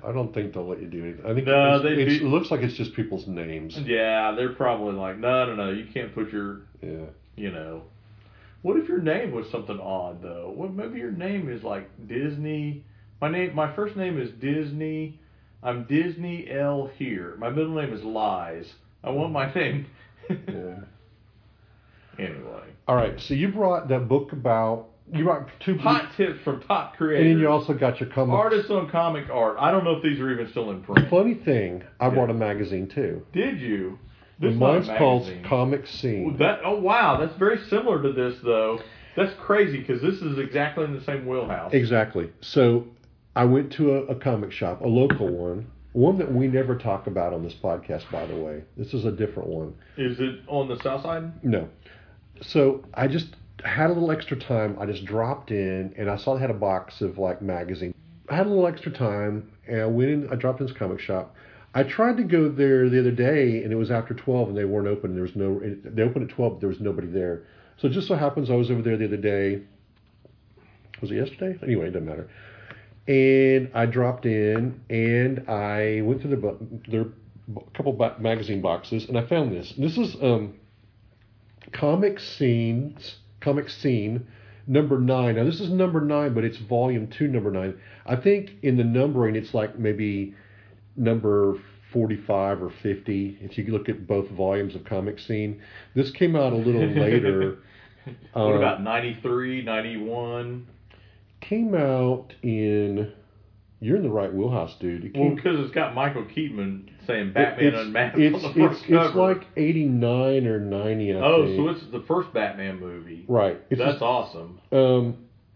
I don't think they'll let you do anything. I think No, it looks like it's just people's names. Yeah, they're probably like, no, you can't put your, What if your name was something odd though? What maybe your name is like Disney. My first name is Disney. I'm Disney L here. My middle name is Lies. I want my name. Yeah. Anyway. All right, so you brought that book about. You brought two hot tips from top creators. And then you also got your comics. Artists on comic art. I don't know if these are even still in print. Funny thing, I brought a magazine too. Did you? Mine's called Comic Scene. Oh wow, that's very similar to this though. That's crazy because this is exactly in the same wheelhouse. Exactly. So I went to a comic shop, a local one that we never talk about on this podcast, by the way. This is a different one. Is it on the south side? No. So I just had a little extra time. I just dropped in and I saw they had a box of like magazines. I had a little extra time and I went in. I dropped in this comic shop. I tried to go there the other day and it was after 12 and they weren't open. There was no. They opened at 12, but there was nobody there. So it just so happens I was over there the other day. Was it yesterday? Anyway, it doesn't matter. And I dropped in and I went through their couple magazine boxes and I found this. And this is Comic Scene number 9. Now this is number 9, but it's volume 2, number 9. I think in the numbering it's like maybe number 45 or 50 if you look at both volumes of Comic Scene. This came out a little later. What about 93, 91? Came out in. You're in the right wheelhouse, dude. Because it's got Michael Keaton saying Batman Unmasked on the first cover. It's like 89 or 90, I think. So it's the first Batman movie. Right. That's awesome. The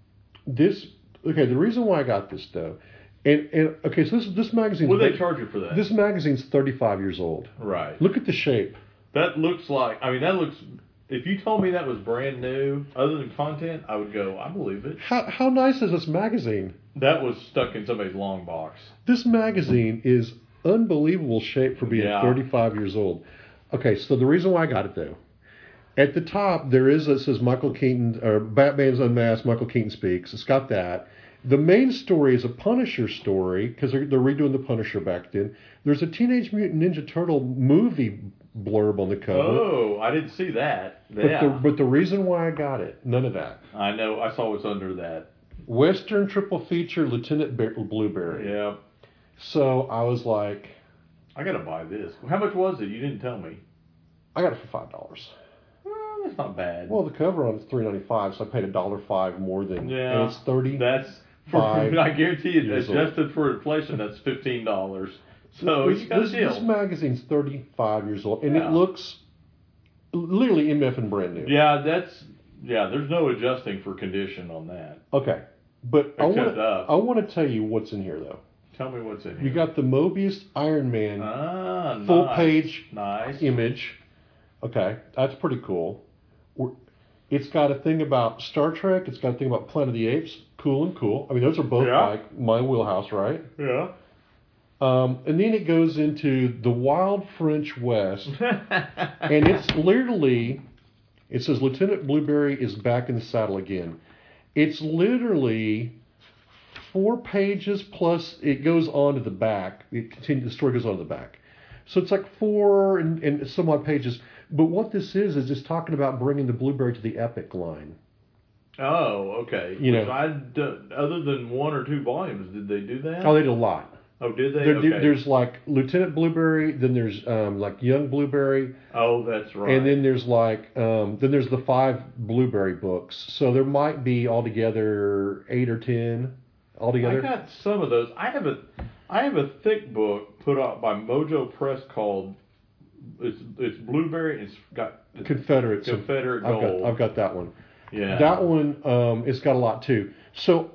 reason why I got this, though, so this magazine... What do they charge you for that? This magazine's 35 years old. Right. Look at the shape. That looks like... If you told me that was brand new, other than content, I would go, I believe it. How nice is this magazine? That was stuck in somebody's long box. This magazine is unbelievable shape for being 35 years old. Okay, so the reason why I got it, though, at the top, it says Michael Keaton, or Batman's Unmasked, Michael Keaton Speaks. It's got that. The main story is a Punisher story, because they're redoing the Punisher back then. There's a Teenage Mutant Ninja Turtle movie blurb on the cover. Oh, I didn't see that. Yeah. But the reason why I got it, none of that. I know. I saw what's under that. Western triple feature, Lieutenant Blueberry. Yeah. So I was like, I got to buy this. How much was it? You didn't tell me. I got it for $5. Well, that's not bad. Well, the cover on it's $3.95, so I paid $1.05 more than. Yeah. And it's 30. That's I guarantee you, adjusted for inflation, that's $15. So you got a deal. This magazine's 35 years old, and it looks literally MF and brand new. Yeah, there's no adjusting for condition on that. Okay, but I want to tell you what's in here, though. Tell me what's in here. You got the Mobius Iron Man full page image. Okay, that's pretty cool. It's got a thing about Star Trek. It's got a thing about Planet of the Apes. Cool. I mean, those are both like my wheelhouse, right? Yeah. And then it goes into the wild French West, and it's literally, it says Lieutenant Blueberry is back in the saddle again. It's literally 4 pages plus it goes on to the back. The story goes on to the back. So it's like 4 and some odd pages. But what this is just talking about bringing the Blueberry to the epic line. Oh, okay. Other than 1 or 2 volumes, did they do that? Oh, they did a lot. Oh, did they? Okay. There's like Lieutenant Blueberry, then there's like Young Blueberry. Oh, that's right. And then there's like then there's the 5 Blueberry books. So there might be altogether 8 or 10 altogether. I got some of those. I have a thick book put out by Mojo Press called it's Blueberry. It's got Confederate Gold. I've got that one. Yeah. That one it's got a lot too. So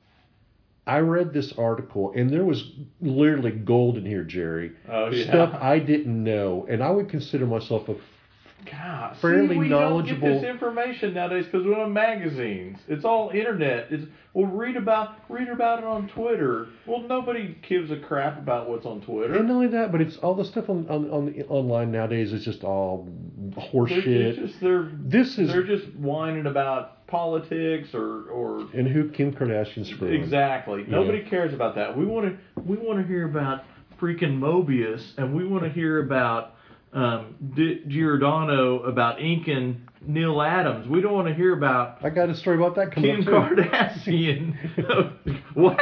I read this article, and there was literally gold in here, Jerry. Oh, yeah. Stuff I didn't know, and I would consider myself a fairly knowledgeable. We don't get this information nowadays because we're on magazines. It's all internet. We'll read about it on Twitter. Well, nobody gives a crap about what's on Twitter. And not only that, but it's all the stuff on online nowadays is just all horseshit. They're just whining about politics or And who Kim Kardashian's screwing. exactly. Yeah. Nobody cares about that. We want to hear about freaking Mobius, and we want to hear about Giordano about inking Neil Adams. We don't want to hear about I got a story about that coming Kim up too. Kardashian. What?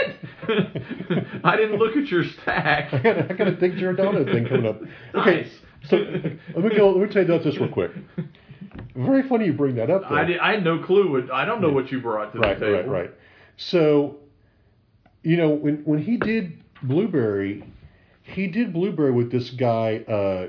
I didn't look at your stack. I got a big Giordano thing coming up. Okay, Nice. so let me tell you about this real quick. Very funny you bring that up, though. I had no clue. I don't know what you brought to the table. Right. So, when he did Blueberry with this guy,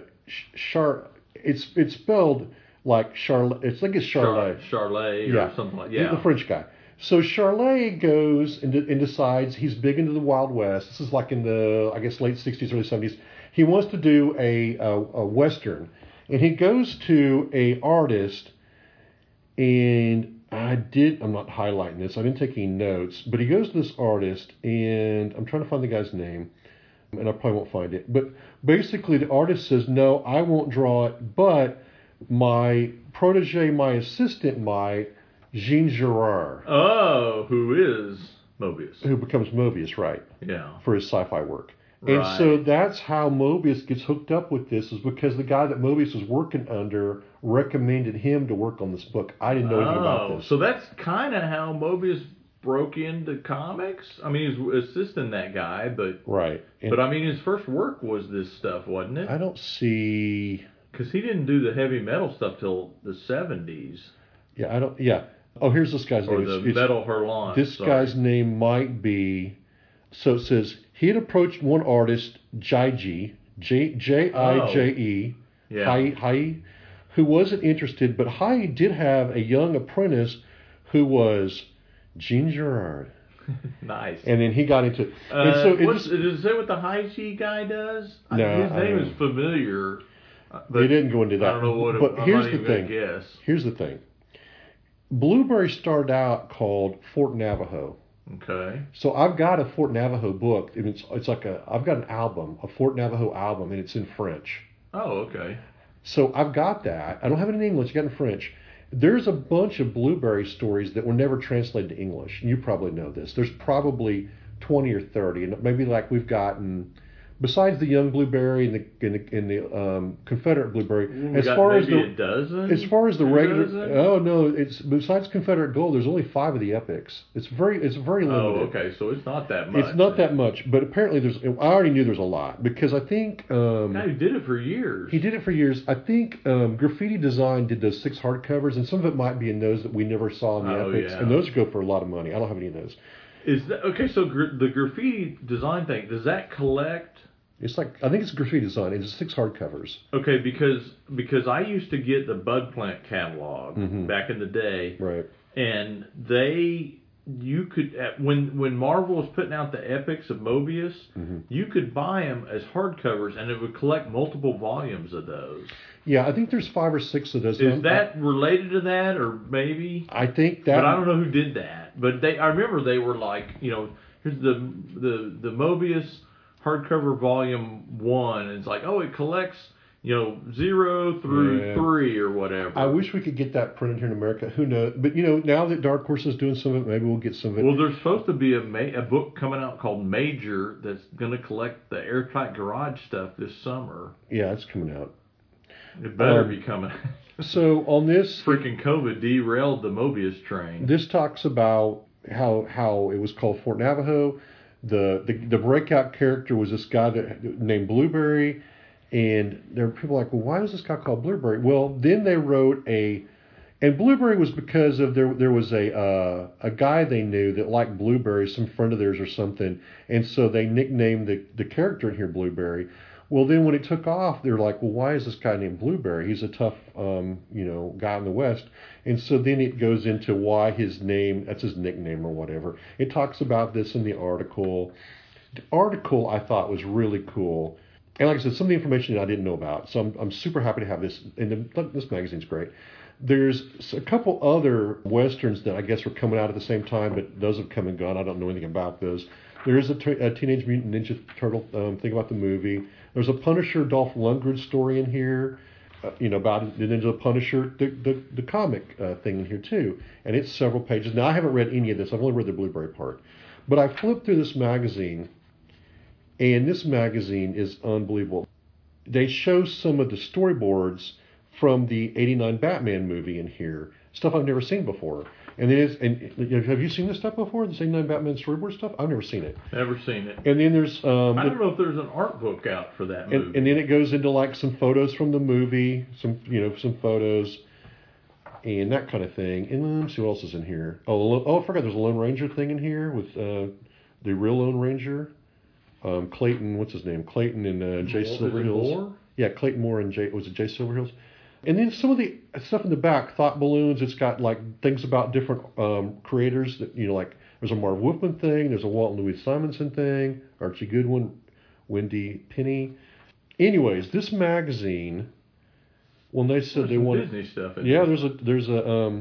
it's spelled like Charlotte. It's like it's Charlotte. Charlet or something like that. Yeah. The French guy. So Charlet goes and decides he's big into the Wild West. This is like in the, I guess, late 60s, early 70s. He wants to do a Western. And he goes to a artist, and I'm not highlighting this. I didn't take any notes. But he goes to this artist, and I'm trying to find the guy's name, and I probably won't find it. But basically the artist says, no, I won't draw it, but my protege, my assistant might, Jean Girard. Oh, who is Mobius? Who becomes Mobius, right? Yeah. For his sci-fi work. Right. And so that's how Mobius gets hooked up with this, is because the guy that Mobius was working under recommended him to work on this book. I didn't know anything about this. So that's kind of how Mobius broke into comics? I mean, he was assisting that guy, but... Right. But I mean, his first work was this stuff, wasn't it? I don't see... Because he didn't do the heavy metal stuff till the 70s. Yeah. Oh, here's this guy's name. Or the Metal Hurlant. This guy's name might be... So it says, he had approached one artist, Jaije, Jije, Hai, who wasn't interested, but Hai did have a young apprentice who was Jean Girard. Nice. And then he got into... and so does it say what the Haiji guy does? No. His name is familiar. They didn't go into that. I don't know what but I'm here's not the even thing. gonna guess. Here's the thing. Blueberry started out called Fort Navajo. Okay. So I've got a Fort Navajo book, and it's like I've got an album, a Fort Navajo album, and it's in French. Oh, okay. So I've got that. I don't have it in English. I got it in French. There's a bunch of Blueberry stories that were never translated to English, and you probably know this. There's probably 20 or 30, and maybe like we've gotten, besides the young Blueberry and the Confederate Blueberry, as far as the regular, oh no, it's besides Confederate Gold, there's only 5 of the epics. It's very limited. Oh, okay, so it's not that much. It's not that much, but apparently I already knew there's a lot, because I think guy who did it for years. He did it for years. I think Graffiti Design did those 6 hardcovers, and some of it might be in those that we never saw in the epics, and those go for a lot of money. I don't have any of those. Okay? So the Graffiti Design thing, does that collect? It's like, I think it's Graffiti Design. It's 6 hardcovers. Okay, because I used to get the Bud Plant catalog back in the day, right? And you could when Marvel was putting out the epics of Mobius, you could buy them as hardcovers, and it would collect multiple volumes of those. Yeah, I think there's 5 or 6 of those. Is that related to that, or maybe? I think that. But I don't know who did that. But I remember they were like, here's the Mobius hardcover volume 1, and it's like, oh, it collects 0 through 3 or whatever. I wish we could get that printed here in America. Who knows? But now that Dark Horse is doing some of it, maybe we'll get some of it. Well, there's supposed to be a book coming out called Major that's going to collect the Airtight Garage stuff this summer. Yeah, it's coming out. It better be coming. So on this, freaking COVID derailed the Mobius train. This talks about how it was called Fort Navajo. The breakout character was this guy named Blueberry, and there were people like, well, why is this guy called Blueberry? Well, then they wrote and Blueberry was because of there was a guy they knew that liked Blueberry, some friend of theirs or something, and so they nicknamed the character in here Blueberry. Well, then when it took off, they're like, well, why is this guy named Blueberry? He's a tough, guy in the West. And so then it goes into why his name, that's his nickname or whatever. It talks about this in the article. The article I thought was really cool. And like I said, some of the information that I didn't know about. So I'm super happy to have this. And this magazine's great. There's a couple other Westerns that I guess were coming out at the same time, but those have come and gone. I don't know anything about those. There is a Teenage Mutant Ninja Turtle thing about the movie. There's a Punisher Dolph Lundgren story in here. about the Ninja Punisher, the comic thing in here too, and it's several pages. Now I haven't read any of this; I've only read the Blueberry part. But I flipped through this magazine, and this magazine is unbelievable. They show some of the storyboards from the '89 Batman movie in here, stuff I've never seen before. And have you seen this stuff before? The '89 Batman storyboard stuff? I've never seen it. Never seen it. And then there's I don't know if there's an art book out for that movie. And then it goes into like some photos from the movie, some photos, and that kind of thing. And let me see what else is in here. Oh, I forgot there's a Lone Ranger thing in here with the real Lone Ranger, Clayton. What's his name? Clayton and Jay Silverheels. Moore? Yeah, Clayton Moore and Jay Silverheels. And then some of the stuff in the back, Thought Balloons, it's got like things about different creators that, like there's a Marv Wolfman thing, there's a Walt and Louise Simonson thing, Archie Goodwin, Wendy Penny. Anyways, this magazine, when they said they wanted Disney stuff in yeah, there. there's a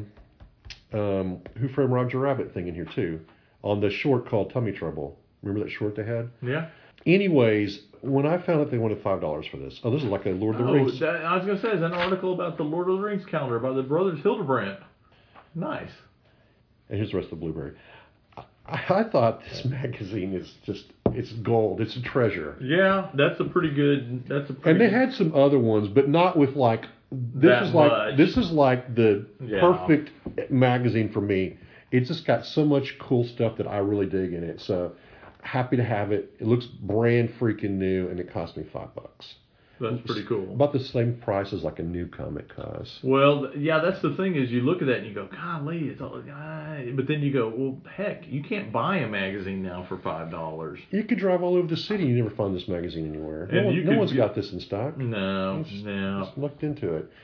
Who Framed Roger Rabbit thing in here too, on the short called Tummy Trouble. Remember that short they had? Yeah. Anyways, when I found out they wanted $5 for this, this is like a Lord of the Rings. I was going to say, is that an article about the Lord of the Rings calendar by the brothers Hildebrandt? Nice. And here's the rest of the Blueberry. I thought this magazine is it's gold. It's a treasure. Yeah, that's a pretty good. And they had some other ones, but not with like this is like the perfect magazine for me. It's just got so much cool stuff that I really dig in it. So happy to have it. It looks brand freaking new, and it cost me $5. That's pretty cool. About the same price as like a new comic costs. Well, yeah, that's the thing is you look at that and you go, golly, it's all, but then you go, well, heck, you can't buy a magazine now for $5. You could drive all over the city and you never find this magazine anywhere. No one's got this in stock. No. Just looked into it.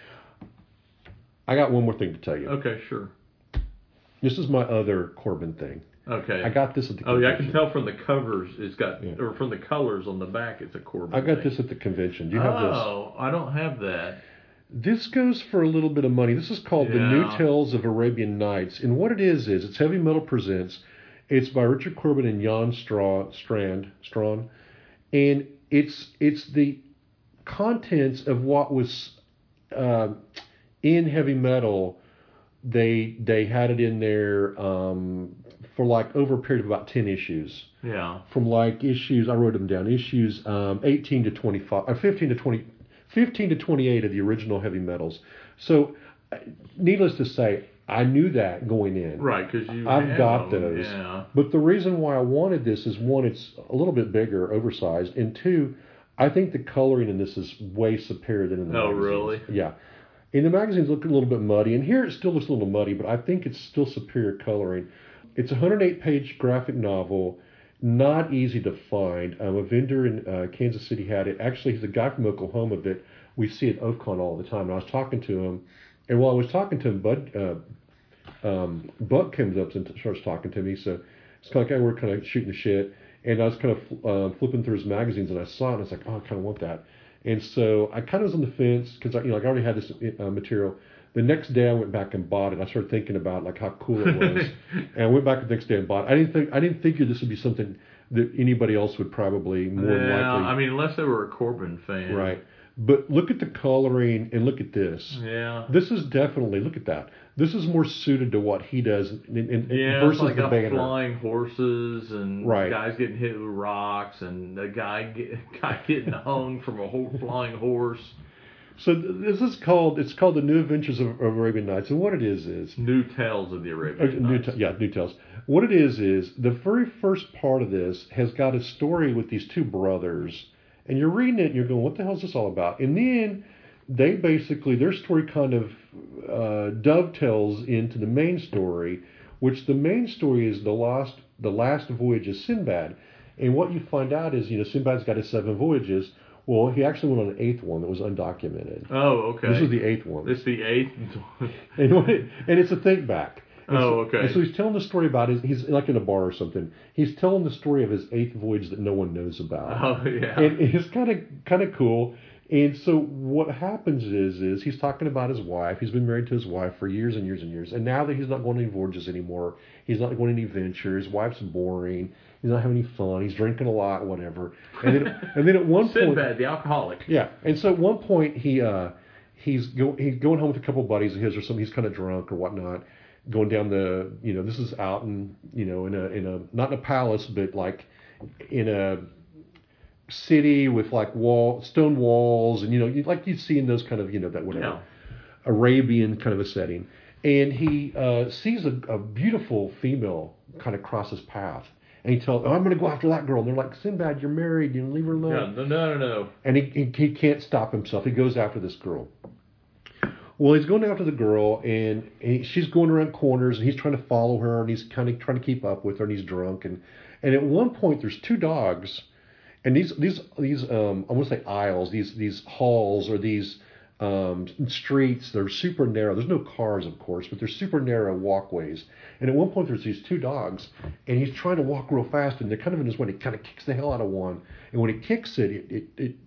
I got one more thing to tell you. Okay, sure. This is my other Corbin thing. Okay. I got this at the convention. convention. Oh, yeah, I can tell from the covers it's got, or from the colors on the back, it's a Corbin I got thing. this at the convention. Do you have this? Oh, I don't have that. This goes for a little bit of money. This is called The New Tales of Arabian Nights. And what it is it's Heavy Metal Presents. It's by Richard Corbin and Jan Strawn. And it's the contents of what was in heavy metal. They had it in there for like over a period of about 10 issues. Yeah. From like issues, I wrote them down, issues 18 to 25, 15 to 28 of the original heavy metals. So, needless to say, I knew that going in. Right, because I've got them. those. Yeah. But the reason why I wanted this is, one, it's a little bit bigger, oversized, and two, I think the coloring in this is way superior than in the magazines. Really? Yeah. In the magazines, look a little bit muddy, and here it still looks a little muddy, but I think it's still superior coloring. It's a 108-page graphic novel, not easy to find. A vendor in Kansas City had it. Actually, he's a guy from Oklahoma that we see at OFCON all the time. And I was talking to him, and while I was talking to him, Buck comes up and starts talking to me. So it's kind of like we're kind of shooting the shit, and I was kind of flipping through his magazines, and I saw it, and I was like, oh, I kind of want that. And so I kind of was on the fence because I already had this material. The next day I went back and bought it. I started thinking about like how cool it was, and I went back the next day and bought it. I didn't think this would be something that anybody else would probably more than likely. I mean, unless they were a Corbin fan, right? But look at the coloring and look at this. Yeah, this is definitely, look at that. This is more suited to what he does versus it's like the banner. Flying horses and guys getting hit with rocks and a guy getting hung from a flying horse. So it's called The New Adventures of Arabian Nights, and what it is New Tales of the Arabian Nights. New Tales. What it is the very first part of this has got a story with these two brothers, and you're reading it and you're going, what the hell is this all about? And then they basically, their story kind of dovetails into the main story, which the main story is the last voyage of Sinbad. And what you find out is, Sinbad's got his 7 voyages. Well, he actually went on an 8th one that was undocumented. Oh, okay. This is the 8th one. This is the 8th? and it's a think back. Okay. And so he's telling the story about he's like in a bar or something. He's telling the story of his 8th voyage that no one knows about. Oh, yeah. And it's kind of cool. And so what happens is he's talking about his wife. He's been married to his wife for years and years and years. And now that he's not going on any voyages anymore, he's not going on any ventures. His wife's boring. He's not having any fun. He's drinking a lot, whatever. And then at one point, Sinbad, the alcoholic. Yeah. And so at one point he he's going home with a couple buddies of his or something. He's kind of drunk or whatnot, going down the, this is out in, in a not in a palace, but like in a city with like stone walls, and like you'd see in those kind of, that whatever Arabian kind of a setting. And he sees a beautiful female kind of cross his path. And he tells, I'm going to go after that girl. And they're like, Sinbad, you're married. Leave her alone. Yeah, no. And he can't stop himself. He goes after this girl. Well, he's going after the girl, and she's going around corners, and he's trying to follow her, and he's kind of trying to keep up with her, and he's drunk. And at one point, there's two dogs, and these I want to say aisles, these halls or these streets, they're super narrow. There's no cars, of course, but they're super narrow walkways. And at one point, there's these two dogs, and he's trying to walk real fast, and they're kind of in his way. He kind of kicks the hell out of one, and when he kicks it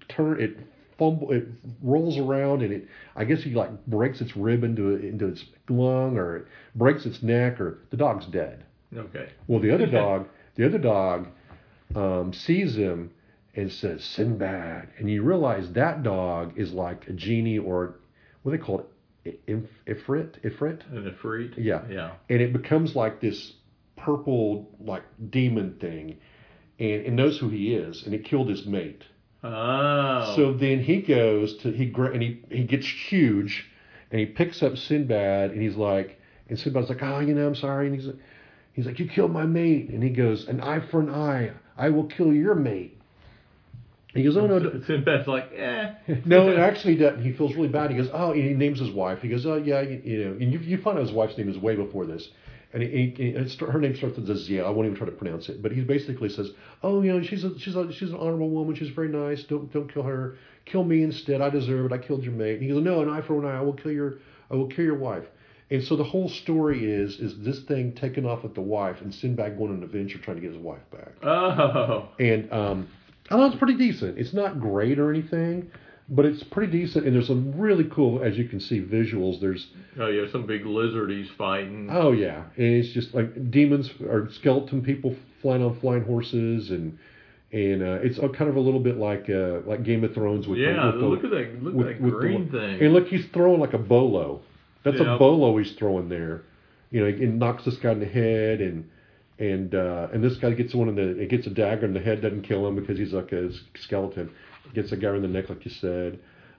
rolls around, and I guess he like breaks its rib into its lung, or it breaks its neck, or the dog's dead. Okay. Well, the other dog sees him and says, Sinbad. And you realize that dog is like a genie, or what do they call it? Ifrit? An Ifrit? Yeah. And it becomes like this purple, like demon thing, and it knows who he is, and it killed his mate. Oh. So then he goes to, he gets huge, and he picks up Sinbad, and he's like, and Sinbad's like, I'm sorry. And he's like, you killed my mate. And he goes, an eye for an eye. I will kill your mate. He goes, oh, no. Sinbad's like, eh. No, it actually doesn't. He feels really bad. He goes, oh, and he names his wife. He goes, oh, yeah, and you find out his wife's name is way before this. And her name starts with a Z. I won't even try to pronounce it. But he basically says, oh, she's an honorable woman. She's very nice. Don't kill her. Kill me instead. I deserve it. I killed your mate. And he goes, no, an eye for an eye. I will kill your wife. And so the whole story is this thing taking off with the wife, and Sinbad going on an adventure trying to get his wife back. Oh. And I thought it's pretty decent. It's not great or anything, but it's pretty decent. And there's some really cool, as you can see, visuals. There's some big lizard he's fighting. Oh yeah, and it's just like demons or skeleton people flying on flying horses, and it's kind of a little bit like Game of Thrones with look at that green thing. And look, he's throwing like a bolo. That's a bolo he's throwing there. It knocks this guy in the head, and this guy gets it gets a dagger in the head, doesn't kill him because he's like a skeleton. Gets a guy in the neck, like you said.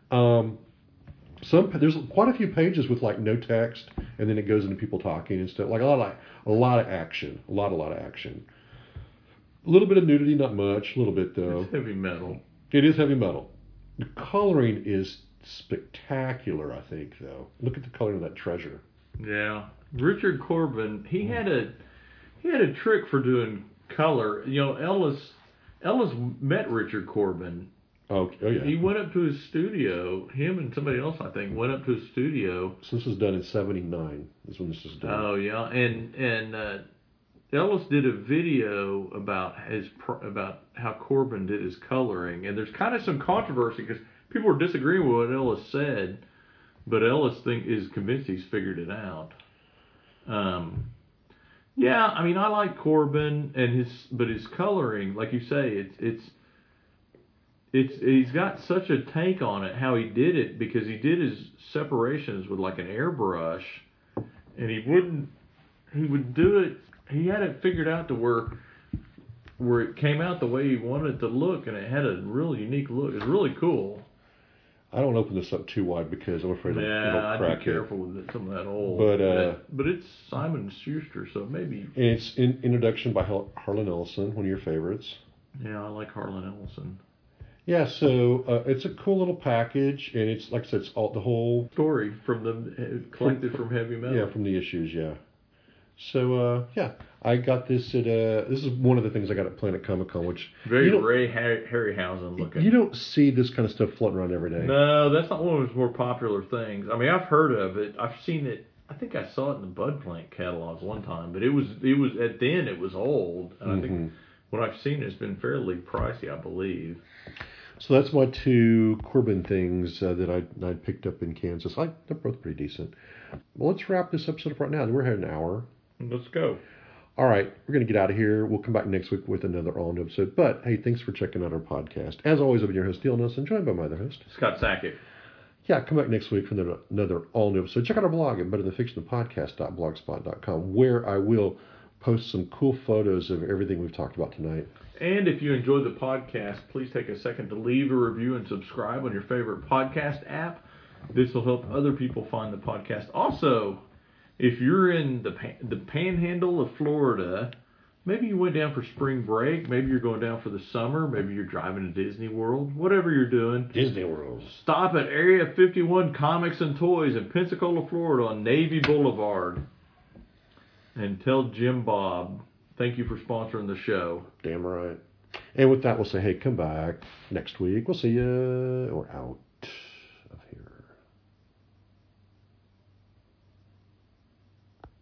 There's quite a few pages with like no text, and then it goes into people talking and stuff. Like a lot of action, a lot of action. A little bit of nudity, not much. A little bit though. It's heavy metal. It is heavy metal. The coloring is spectacular, I think, though. Look at the coloring of that treasure. Yeah, Richard Corbin. He had a trick for doing color. Ellis met Richard Corbin. Oh yeah. He went up to his studio. Him and somebody else, I think, went up to his studio. So this was done in '79. Is when this was done. Oh yeah, and Ellis did a video about how Corbin did his coloring, and there's kind of some controversy because people are disagreeing with what Ellis said, but Ellis is convinced he's figured it out. Yeah, I mean, I like Corbin but his coloring, like you say, he's got such a take on it, how he did it, because he did his separations with like an airbrush, and he would do it. He had it figured out to where it came out the way he wanted it to look, and it had a really unique look. It's really cool. I don't open this up too wide because I'm afraid it'll crack. I'd be careful with some of that old. But it's Simon & Schuster, so maybe. And it's introduction by Harlan Ellison, one of your favorites. Yeah, I like Harlan Ellison. Yeah, so it's a cool little package, and it's like I said, it's all the whole story collected from Heavy Metal. Yeah, from the issues, yeah. So I got this at this is one of the things I got at Planet Comic Con, which very Ray Harryhausen looking. You don't see this kind of stuff floating around every day. No, that's not one of his more popular things. I mean, I've heard of it. I've seen it. I think I saw it in the Bud Plant catalogs one time, but it was it was old, and I think when I've seen it, it's been fairly pricey, I believe. So that's my two Corbin things that I picked up in Kansas. They're both pretty decent. Well, let's wrap this episode up right now. We're at an hour. Let's go. All right, we're going to get out of here. We'll come back next week with another all-new episode. But, hey, thanks for checking out our podcast. As always, I've been your host, Dale Nelson, joined by my other host, Scott Sackett. Yeah, come back next week for another all-new episode. Check out our blog at betterthanfictionthepodcast.blogspot.com, where I will post some cool photos of everything we've talked about tonight. And if you enjoy the podcast, please take a second to leave a review and subscribe on your favorite podcast app. This will help other people find the podcast. Also, if you're in the panhandle of Florida, maybe you went down for spring break, maybe you're going down for the summer, maybe you're driving to Disney World, whatever you're doing. Disney World. Stop at Area 51 Comics and Toys in Pensacola, Florida on Navy Boulevard. And tell Jim Bob, thank you for sponsoring the show. Damn right. And with that, we'll say, hey, come back next week. We'll see you. Or out.